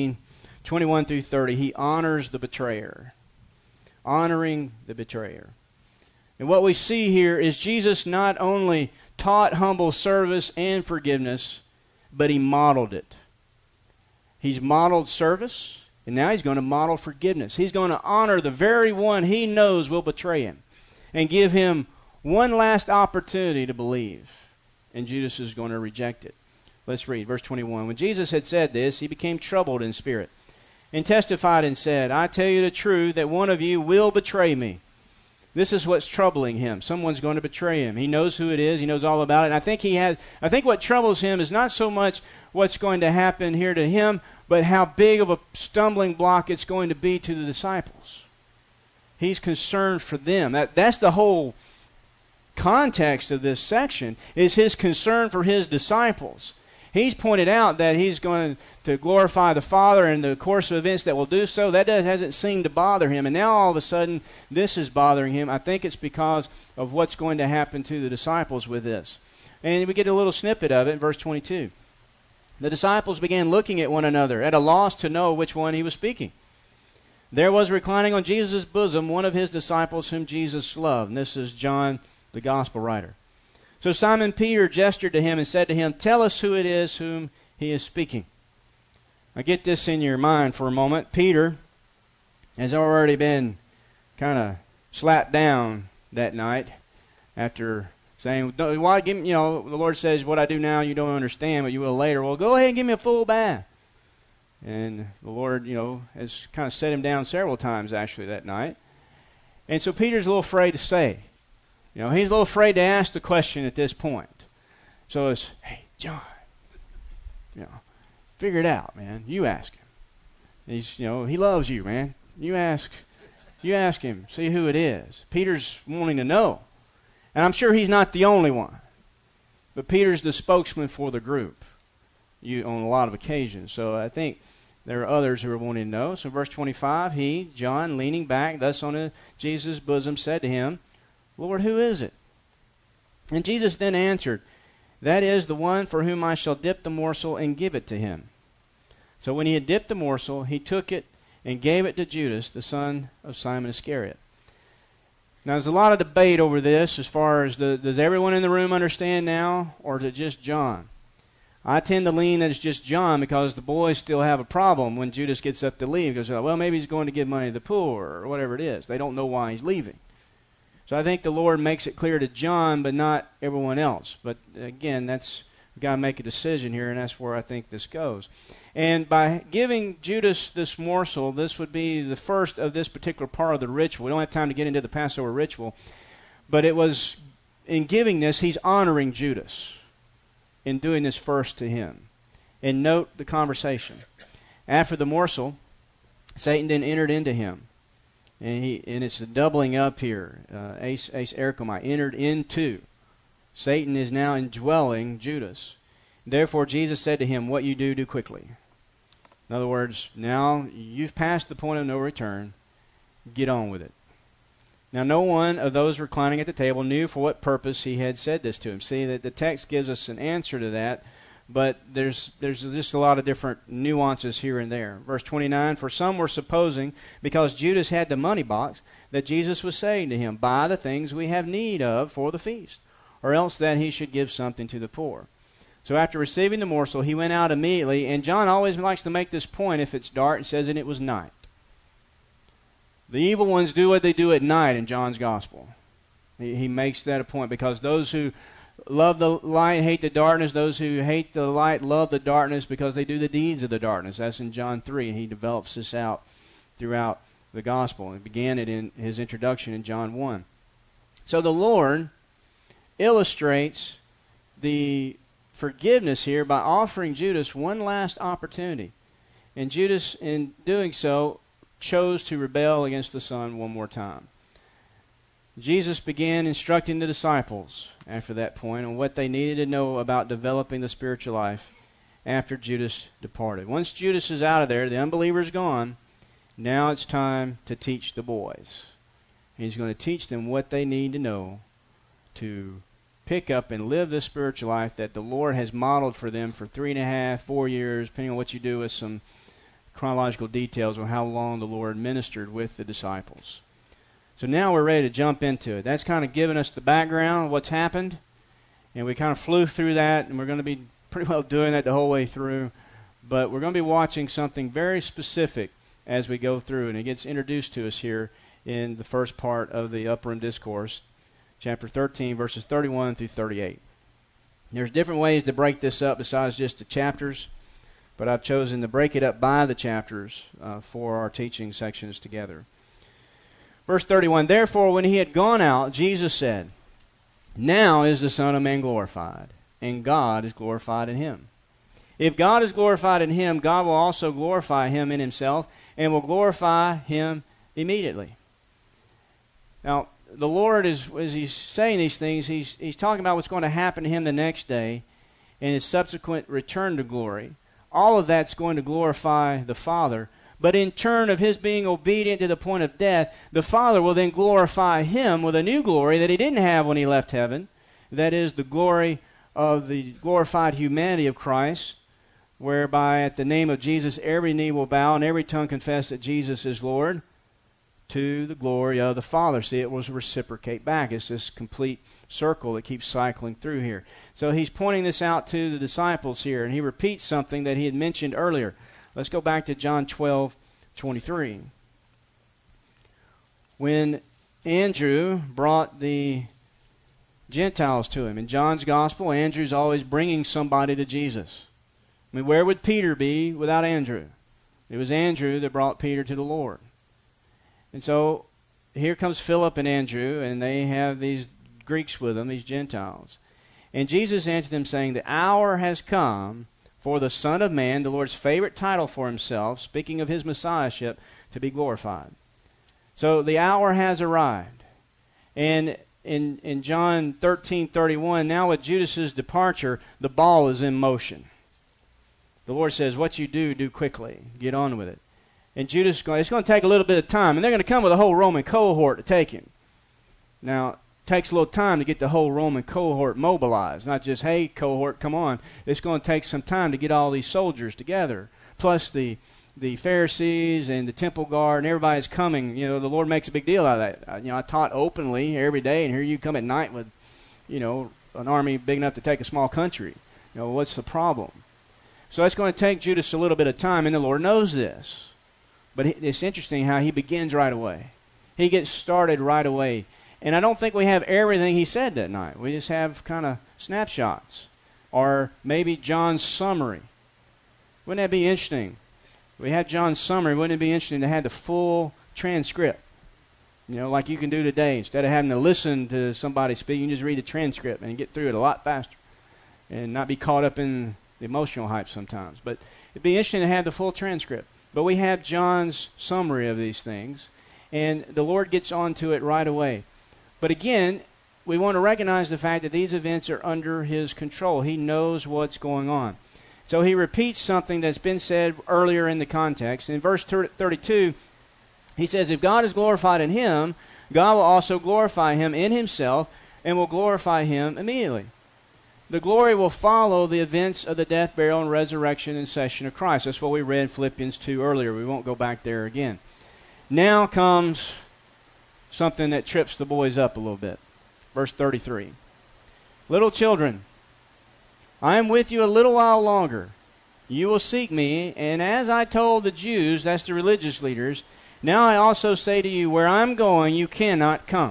Speaker 1: 13:21 through 30, he honors the betrayer. Honoring the betrayer. And what we see here is Jesus not only taught humble service and forgiveness, but he modeled it. He's modeled service, and now he's going to model forgiveness. He's going to honor the very one he knows will betray him and give him one last opportunity to believe. And Judas is going to reject it. Let's read verse 21. When Jesus had said this, he became troubled in spirit and testified and said, I tell you the truth that one of you will betray me. This is what's troubling him. Someone's going to betray him. He knows who it is. He knows all about it. And I think what troubles him is not so much what's going to happen here to him, but how big of a stumbling block it's going to be to the disciples. He's concerned for them. That's the whole context of this section, is his concern for his disciples. He's pointed out that he's going to glorify the Father in the course of events that will do so. That hasn't seemed to bother him. And now all of a sudden, this is bothering him. I think it's because of what's going to happen to the disciples with this. And we get a little snippet of it in verse 22. The disciples began looking at one another, at a loss to know which one he was speaking. There was reclining on Jesus' bosom one of his disciples whom Jesus loved. And this is John, the gospel writer. So Simon Peter gestured to him and said to him, Tell us who it is whom he is speaking. Now get this in your mind for a moment. Peter has already been kind of slapped down that night after saying, "Why give me, the Lord says, what I do now you don't understand, but you will later. Well, go ahead and give me a full bath." And the Lord, has kind of set him down several times actually that night. And so Peter's a little afraid to say. He's a little afraid to ask the question at this point. So it's, "Hey, John, figure it out, man. You ask him. He loves you, man. You ask him. See who it is." Peter's wanting to know. And I'm sure he's not the only one. But Peter's the spokesman for the group on a lot of occasions. So I think there are others who are wanting to know. So verse 25, he, John, leaning back thus on Jesus' bosom, said to him, "Lord, who is it?" And Jesus then answered, "That is the one for whom I shall dip the morsel and give it to him." So when he had dipped the morsel, he took it and gave it to Judas, the son of Simon Iscariot. Now there's a lot of debate over this as far as does everyone in the room understand now, or is it just John? I tend to lean that it's just John because the boys still have a problem when Judas gets up to leave. Because, well, maybe he's going to give money to the poor or whatever it is. They don't know why he's leaving. So I think the Lord makes it clear to John, but not everyone else. But again, we've got to make a decision here, and that's where I think this goes. And by giving Judas this morsel, this would be the first of this particular part of the ritual. We don't have time to get into the Passover ritual, but it was in giving this, he's honoring Judas in doing this first to him. And note the conversation. After the morsel, Satan then entered into him. And it's the doubling up here. Eis erchomai, entered into. Satan is now indwelling Judas. Therefore Jesus said to him, "What you do, do quickly." In other words, now you've passed the point of no return. Get on with it. Now no one of those reclining at the table knew for what purpose he had said this to him. See, that the text gives us an answer to that, but there's just a lot of different nuances here and there. Verse 29, for some were supposing, because Judas had the money box, that Jesus was saying to him, "Buy the things we have need of for the feast," or else that he should give something to the poor. So after receiving the morsel, he went out immediately, and John always likes to make this point if it's dark, and says, "And it was night." The evil ones do what they do at night in John's gospel. He makes that a point, because those who love the light hate the darkness. Those who hate the light love the darkness because they do the deeds of the darkness. That's in John 3, and he develops this out throughout the gospel. He began it in his introduction in John 1. So the Lord illustrates the forgiveness here by offering Judas one last opportunity. And Judas, in doing so, chose to rebel against the Son one more time. Jesus began instructing the disciples after that point on what they needed to know about developing the spiritual life after Judas departed. Once Judas is out of there, the unbeliever's gone, now it's time to teach the boys. He's going to teach them what they need to know to pick up and live the spiritual life that the Lord has modeled for them for 3.5, 4 years, depending on what you do with some chronological details on how long the Lord ministered with the disciples. So now we're ready to jump into it. That's kind of giving us the background of what's happened, and we kind of flew through that, and we're going to be pretty well doing that the whole way through, but we're going to be watching something very specific as we go through, and it gets introduced to us here in the first part of the Upper Room Discourse, chapter 13, verses 31 through 38. There's different ways to break this up besides just the chapters, but I've chosen to break it up by the chapters for our teaching sections together. Verse 31, therefore, when he had gone out, Jesus said, now is the Son of Man glorified, and God is glorified in him. If God is glorified in him, God will also glorify him in himself, and will glorify him immediately. Now, the Lord, as he's saying these things, he's talking about what's going to happen to him the next day and his subsequent return to glory. All of that's going to glorify the Father. But in turn of his being obedient to the point of death, the Father will then glorify him with a new glory that he didn't have when he left heaven. That is the glory of the glorified humanity of Christ, whereby at the name of Jesus every knee will bow and every tongue confess that Jesus is Lord, to the glory of the Father. See, it was reciprocate back. It's this complete circle that keeps cycling through here. So he's pointing this out to the disciples here, and he repeats something that he had mentioned earlier. Let's go back to John 12:23. When Andrew brought the Gentiles to him, in John's Gospel, Andrew's always bringing somebody to Jesus. I mean, where would Peter be without Andrew? It was Andrew that brought Peter to the Lord. And so here comes Philip and Andrew, and they have these Greeks with them, these Gentiles. And Jesus answered them, saying, the hour has come for the Son of Man, the Lord's favorite title for himself, speaking of his Messiahship, to be glorified. So the hour has arrived. And in John 13:31, now with Judas's departure, the ball is in motion. The Lord says, what you do, do quickly. Get on with it. And Judas, it's going to take a little bit of time, and they're going to come with a whole Roman cohort to take him. Now, it takes a little time to get the whole Roman cohort mobilized. Not just, hey, cohort, come on. It's going to take some time to get all these soldiers together. Plus the Pharisees and the temple guard, and everybody's coming. You know, the Lord makes a big deal out of that. I taught openly every day, and here you come at night with, an army big enough to take a small country. What's the problem? So it's going to take Judas a little bit of time, and the Lord knows this. But it's interesting how he begins right away. He gets started right away. And I don't think we have everything he said that night. We just have kind of snapshots. Or maybe John's summary. Wouldn't that be interesting? We have John's summary. Wouldn't it be interesting to have the full transcript? Like you can do today. Instead of having to listen to somebody speak, you can just read the transcript and get through it a lot faster. And not be caught up in the emotional hype sometimes. But it'd be interesting to have the full transcript. But we have John's summary of these things, and the Lord gets onto it right away. But again, we want to recognize the fact that these events are under his control. He knows what's going on. So he repeats something that's been said earlier in the context. In verse 32, he says, if God is glorified in him, God will also glorify him in himself and will glorify him immediately. The glory will follow the events of the death, burial, and resurrection and session of Christ. That's what we read in Philippians 2 earlier. We won't go back there again. Now comes something that trips the boys up a little bit. Verse 33. Little children, I am with you a little while longer. You will seek me, and as I told the Jews, that's the religious leaders, now I also say to you, where I'm going, you cannot come.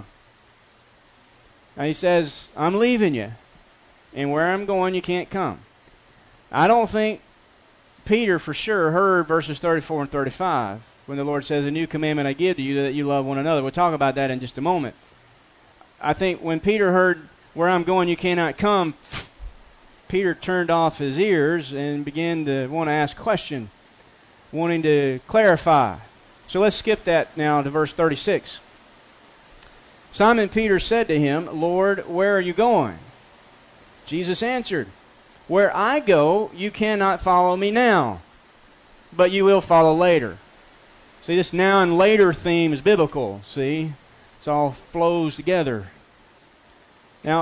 Speaker 1: Now he says, I'm leaving you. And where I'm going, you can't come. I don't think Peter for sure heard verses 34 and 35 when the Lord says, a new commandment I give to you, that you love one another. We'll talk about that in just a moment. I think when Peter heard, where I'm going, you cannot come, Peter turned off his ears and began to want to ask questions, wanting to clarify. So let's skip that now to verse 36. Simon Peter said to him, Lord, where are you going? Jesus answered, where I go, you cannot follow me now, but you will follow later. See, this now and later theme is biblical. See, it all flows together. Now,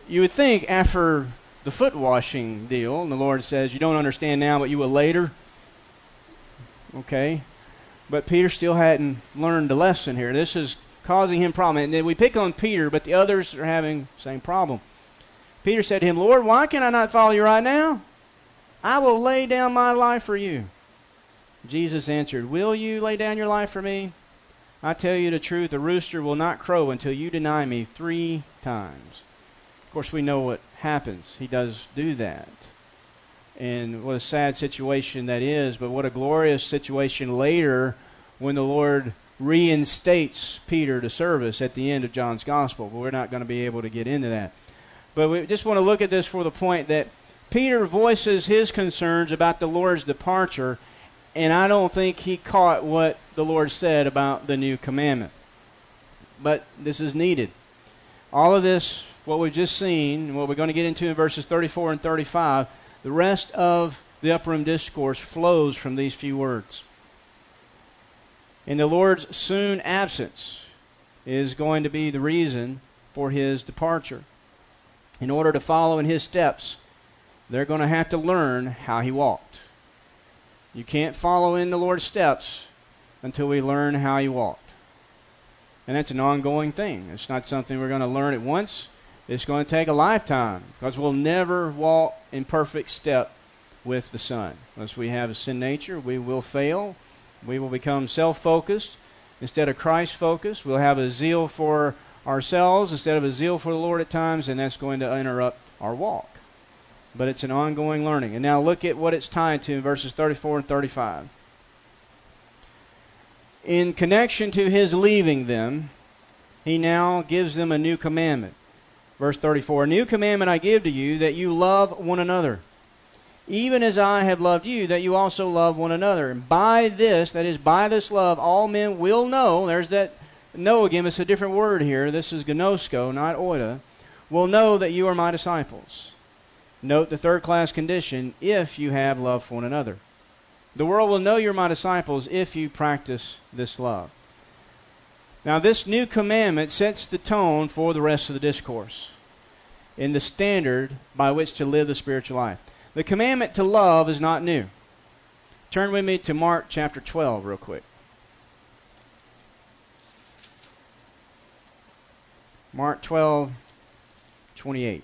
Speaker 1: You would think after the foot washing deal, and the Lord says, you don't understand now, but you will later. Okay. But Peter still hadn't learned the lesson here. This is causing him problem. And then we pick on Peter, but the others are having the same problem. Peter said to him, Lord, why can I not follow you right now? I will lay down my life for you. Jesus answered, will you lay down your life for me? I tell you the truth, a rooster will not crow until you deny me 3 times. Of course, we know what happens. He does do that. And what a sad situation that is, but what a glorious situation later when the Lord reinstates Peter to service at the end of John's Gospel. But we're not going to be able to get into that. But we just want to look at this for the point that Peter voices his concerns about the Lord's departure, and I don't think he caught what the Lord said about the new commandment. But this is needed. All of this, what we've just seen, and what we're going to get into in verses 34 and 35, the rest of the upper room discourse flows from these few words. And the Lord's soon absence is going to be the reason for his departure. In order to follow in his steps, they're going to have to learn how he walked. You can't follow in the Lord's steps until we learn how he walked. And that's an ongoing thing. It's not something we're going to learn at once. It's going to take a lifetime, because we'll never walk in perfect step with the Son. Unless we have a sin nature, we will fail. We will become self-focused instead of Christ-focused. We'll have a zeal for ourselves instead of a zeal for the Lord at times, and that's going to interrupt our walk. But it's an ongoing learning. And now look at what it's tied to in verses 34 and 35. In connection to his leaving them, he now gives them a new commandment. Verse 34, a new commandment I give to you, that you love one another. Even as I have loved you, that you also love one another. And by this, that is, by this love, all men will know, there's that know again, it's a different word here. This is gnosko, not oida. Will know that you are my disciples. Note the third class condition, if you have love for one another. The world will know you're my disciples if you practice this love. Now, this new commandment sets the tone for the rest of the discourse in the standard by which to live the spiritual life. The commandment to love is not new. Turn with me to Mark chapter 12 real quick. Mark 12:28.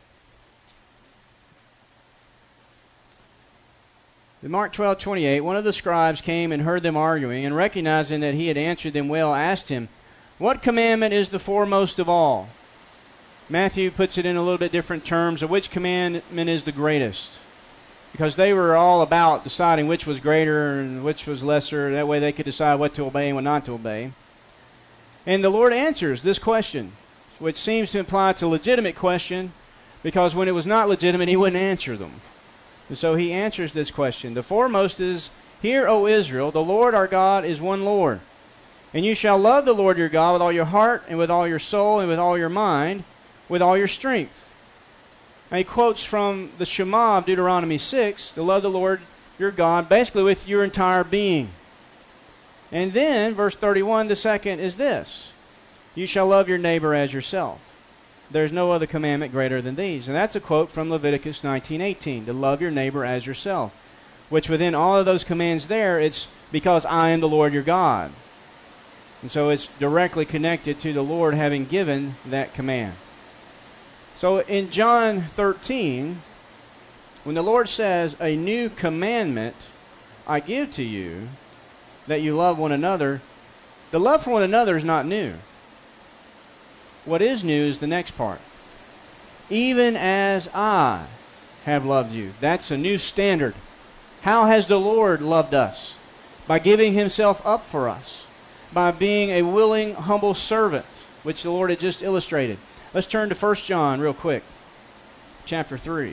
Speaker 1: In Mark 12:28, one of the scribes came and heard them arguing, and recognizing that he had answered them well, asked him, what commandment is the foremost of all? Matthew puts it in a little bit different terms of which commandment is the greatest. Because they were all about deciding which was greater and which was lesser. That way they could decide what to obey and what not to obey. And the Lord answers this question, which seems to imply it's a legitimate question, because when it was not legitimate, he wouldn't answer them. And so he answers this question. The foremost is, hear, O Israel, the Lord our God is one Lord. And you shall love the Lord your God with all your heart and with all your soul and with all your mind, with all your strength. And he quotes from the Shema of Deuteronomy 6, to love the Lord your God, basically with your entire being. And then, verse 31, the second is this. You shall love your neighbor as yourself. There's no other commandment greater than these. And that's a quote from Leviticus 19:18, to love your neighbor as yourself. Which within all of those commands there, it's because I am the Lord your God. And so it's directly connected to the Lord having given that command. So in John 13, when the Lord says, a new commandment I give to you, that you love one another, the love for one another is not new. What is new is the next part. Even as I have loved you. That's a new standard. How has the Lord loved us? By giving himself up for us. By being a willing, humble servant, which the Lord had just illustrated. Let's turn to 1 John real quick. Chapter 3.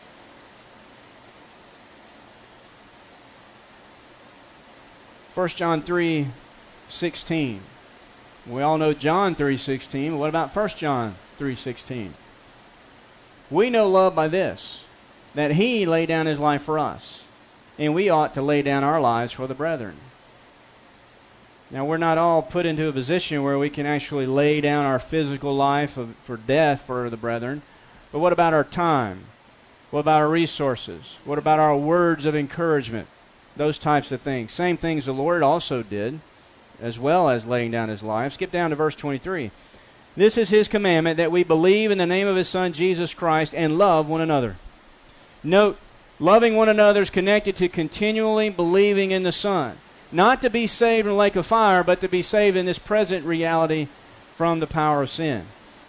Speaker 1: 1 John 3:16. We all know John 3:16, but what about 1 John 3:16? We know love by this, that he laid down his life for us, and we ought to lay down our lives for the brethren. Now, we're not all put into a position where we can actually lay down our physical life for death for the brethren. But what about our time? What about our resources? What about our words of encouragement? Those types of things. Same things the Lord also did, as well as laying down his life. Skip down to verse 23. This is his commandment, that we believe in the name of his Son, Jesus Christ, and love one another. Note, loving one another is connected to continually believing in the Son. Not to be saved in the lake of fire, but to be saved in this present reality from the power of sin.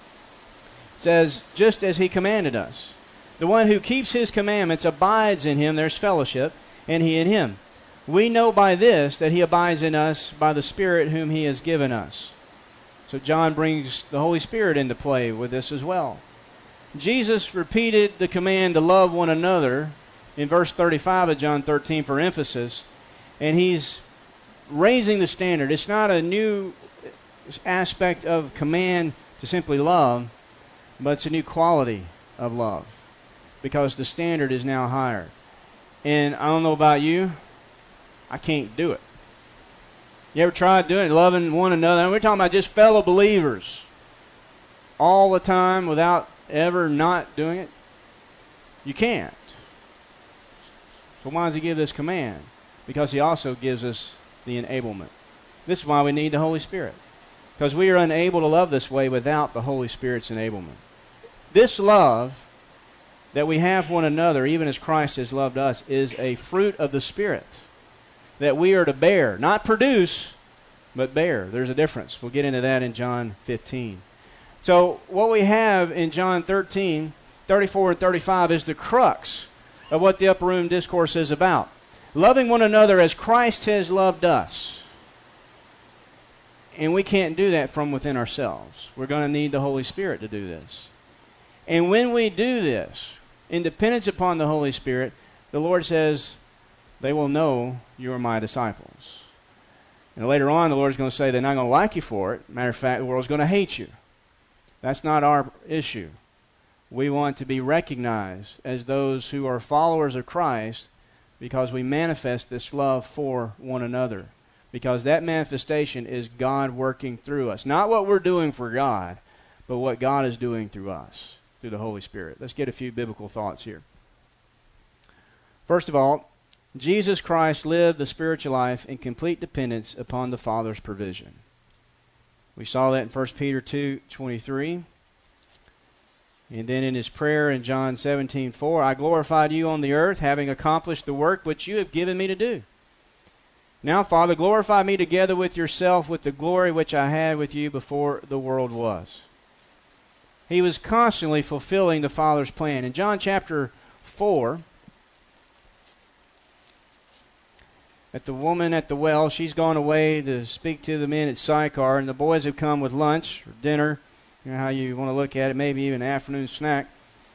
Speaker 1: It says, just as he commanded us. The one who keeps his commandments abides in him, there's fellowship, and he in him. We know by this that he abides in us by the Spirit whom he has given us. So John brings the Holy Spirit into play with this as well. Jesus repeated the command to love one another in verse 35 of John 13 for emphasis, and he's raising the standard. It's not a new aspect of command to simply love, but it's a new quality of love because the standard is now higher. And I don't know about you, I can't do it. You ever tried doing it, loving one another? And we're talking about just fellow believers all the time without ever not doing it. You can't. So why does he give this command? Because he also gives us the enablement. This is why we need the Holy Spirit. Because we are unable to love this way without the Holy Spirit's enablement. This love that we have one another, even as Christ has loved us, is a fruit of the Spirit that we are to bear. Not produce, but bear. There's a difference. We'll get into that in John 15. So what we have in John 13, 34 and 35 is the crux of what the Upper Room Discourse is about. Loving one another as Christ has loved us. And we can't do that from within ourselves. We're going to need the Holy Spirit to do this. And when we do this, in dependence upon the Holy Spirit, the Lord says, they will know you are my disciples. And later on, the Lord's going to say they're not going to like you for it. Matter of fact, the world's going to hate you. That's not our issue. We want to be recognized as those who are followers of Christ because we manifest this love for one another. Because that manifestation is God working through us. Not what we're doing for God, but what God is doing through us, through the Holy Spirit. Let's get a few biblical thoughts here. First of all, Jesus Christ lived the spiritual life in complete dependence upon the Father's provision. We saw that in 1 Peter 2:23. And then in his prayer in John 17:4, I glorified you on the earth, having accomplished the work which you have given me to do. Now, Father, glorify me together with yourself with the glory which I had with you before the world was. He was constantly fulfilling the Father's plan. In John chapter 4, at the woman at the well, she's gone away to speak to the men at Sychar, and the boys have come with lunch or dinner, you know how you want to look at it, maybe even an afternoon snack.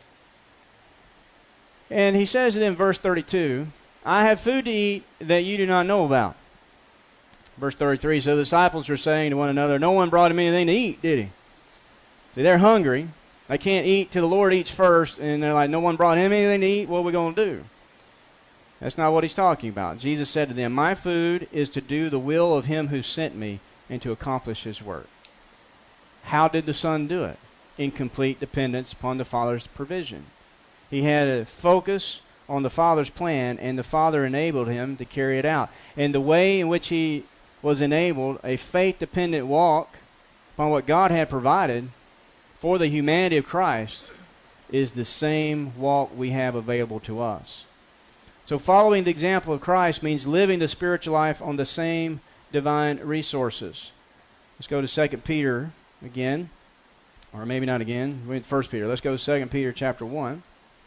Speaker 1: And he says it in verse 32, I have food to eat that you do not know about. Verse 33, so the disciples were saying to one another, no one brought him anything to eat, did he? They're hungry. They can't eat till the Lord eats first, and they're like, no one brought him anything to eat, what are we going to do? That's not what he's talking about. Jesus said to them, my food is to do the will of him who sent me and to accomplish his work. How did the Son do it? In complete dependence upon the Father's provision. He had a focus on the Father's plan, and the Father enabled him to carry it out. And the way in which he was enabled, a faith-dependent walk upon what God had provided for the humanity of Christ, is the same walk we have available to us. So following the example of Christ means living the spiritual life on the same divine resources. Let's go to 2 Peter again, or maybe not again. We went to 1 Peter. Let's go to 2 Peter chapter 1,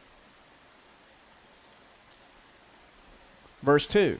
Speaker 1: verse 2.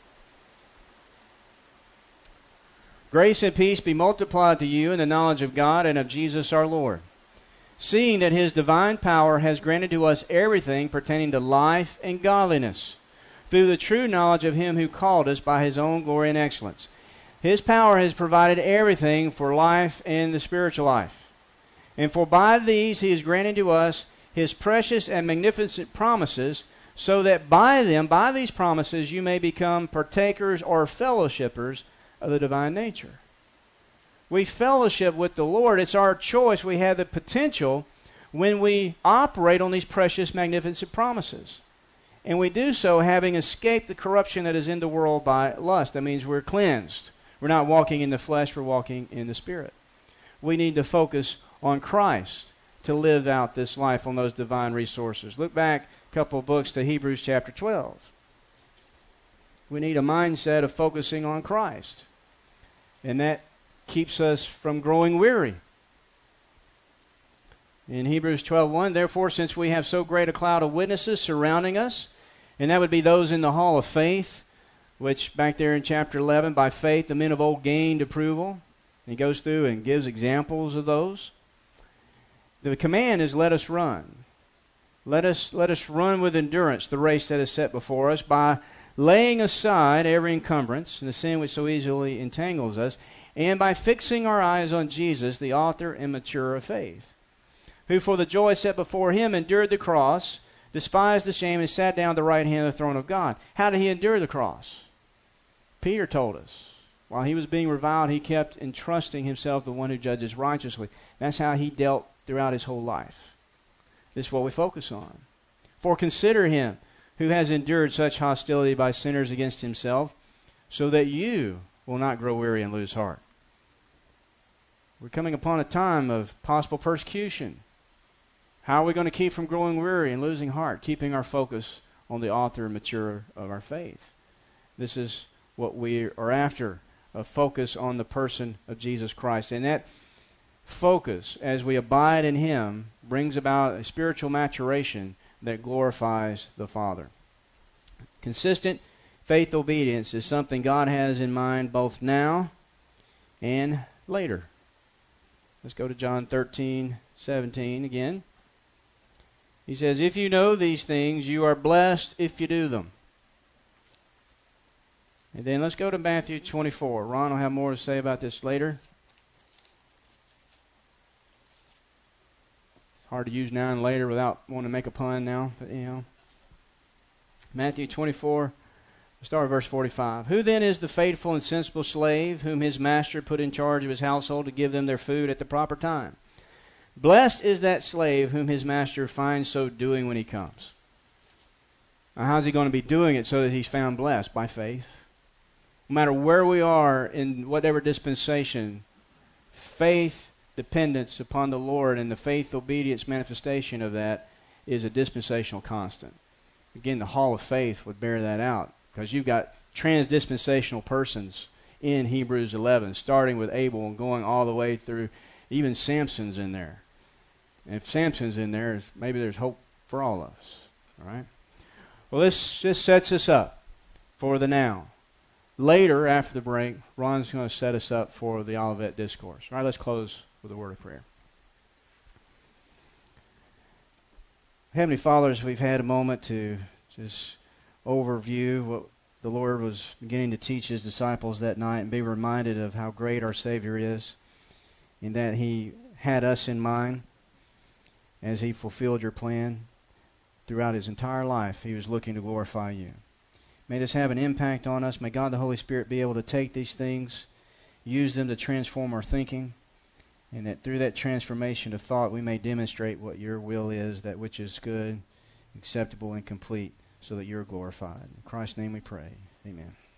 Speaker 1: Grace and peace be multiplied to you in the knowledge of God and of Jesus our Lord, seeing that his divine power has granted to us everything pertaining to life and godliness, through the true knowledge of him who called us by his own glory and excellence. His power has provided everything for life and the spiritual life. And for by these he has granted to us his precious and magnificent promises, so that by them, by these promises, you may become partakers or fellowshippers of the divine nature. We fellowship with the Lord. It's our choice. We have the potential when we operate on these precious, magnificent promises. And we do so having escaped the corruption that is in the world by lust. That means we're cleansed. We're not walking in the flesh, we're walking in the Spirit. We need to focus on Christ to live out this life on those divine resources. Look back a couple of books to Hebrews chapter 12. We need a mindset of focusing on Christ. And that keeps us from growing weary. In Hebrews 12:1, therefore, since we have so great a cloud of witnesses surrounding us, and that would be those in the hall of faith, which back there in chapter 11, by faith the men of old gained approval. He goes through and gives examples of those. The command is let us run. Let us run with endurance the race that is set before us by laying aside every encumbrance and the sin which so easily entangles us, and by fixing our eyes on Jesus, the author and maturer of faith, who for the joy set before him endured the cross, despised the shame, and sat down at the right hand of the throne of God. How did he endure the cross? Peter told us. While he was being reviled, he kept entrusting himself to the one who judges righteously. That's how he dealt throughout his whole life. This is what we focus on. For consider him who has endured such hostility by sinners against himself, so that you will not grow weary and lose heart. We're coming upon a time of possible persecution. How are we going to keep from growing weary and losing heart? Keeping our focus on the author and maturer of our faith. This is what we are after, a focus on the person of Jesus Christ. And that focus, as we abide in him, brings about a spiritual maturation that glorifies the Father. Consistent faith obedience is something God has in mind both now and later. Let's go to John 13:17 again. He says, if you know these things, you are blessed if you do them. And then let's go to Matthew 24. Ron will have more to say about this later. Hard to use now and later without wanting to make a pun now, but Matthew 24, start with verse 45. Who then is the faithful and sensible slave whom his master put in charge of his household to give them their food at the proper time? Blessed is that slave whom his master finds so doing when he comes. Now, how's he going to be doing it so that he's found blessed? By faith. No matter where we are in whatever dispensation, faith dependence upon the Lord and the faith obedience manifestation of that is a dispensational constant. Again, the hall of faith would bear that out, because you've got transdispensational persons in Hebrews 11, starting with Abel and going all the way through. Even Samson's in there. And if Samson's in there, maybe there's hope for all of us. All right? Well, this just sets us up for the now. Later, after the break, Ron's going to set us up for the Olivet Discourse. All right, let's close with a word of prayer. Heavenly Father, as we've had a moment to just overview what the Lord was beginning to teach his disciples that night and be reminded of how great our Savior is, and that he had us in mind as he fulfilled your plan throughout his entire life. He was looking to glorify you. May this have an impact on us. May God the Holy Spirit be able to take these things, use them to transform our thinking, and that through that transformation of thought we may demonstrate what your will is, that which is good, acceptable, and complete, so that you're glorified. In Christ's name we pray. Amen.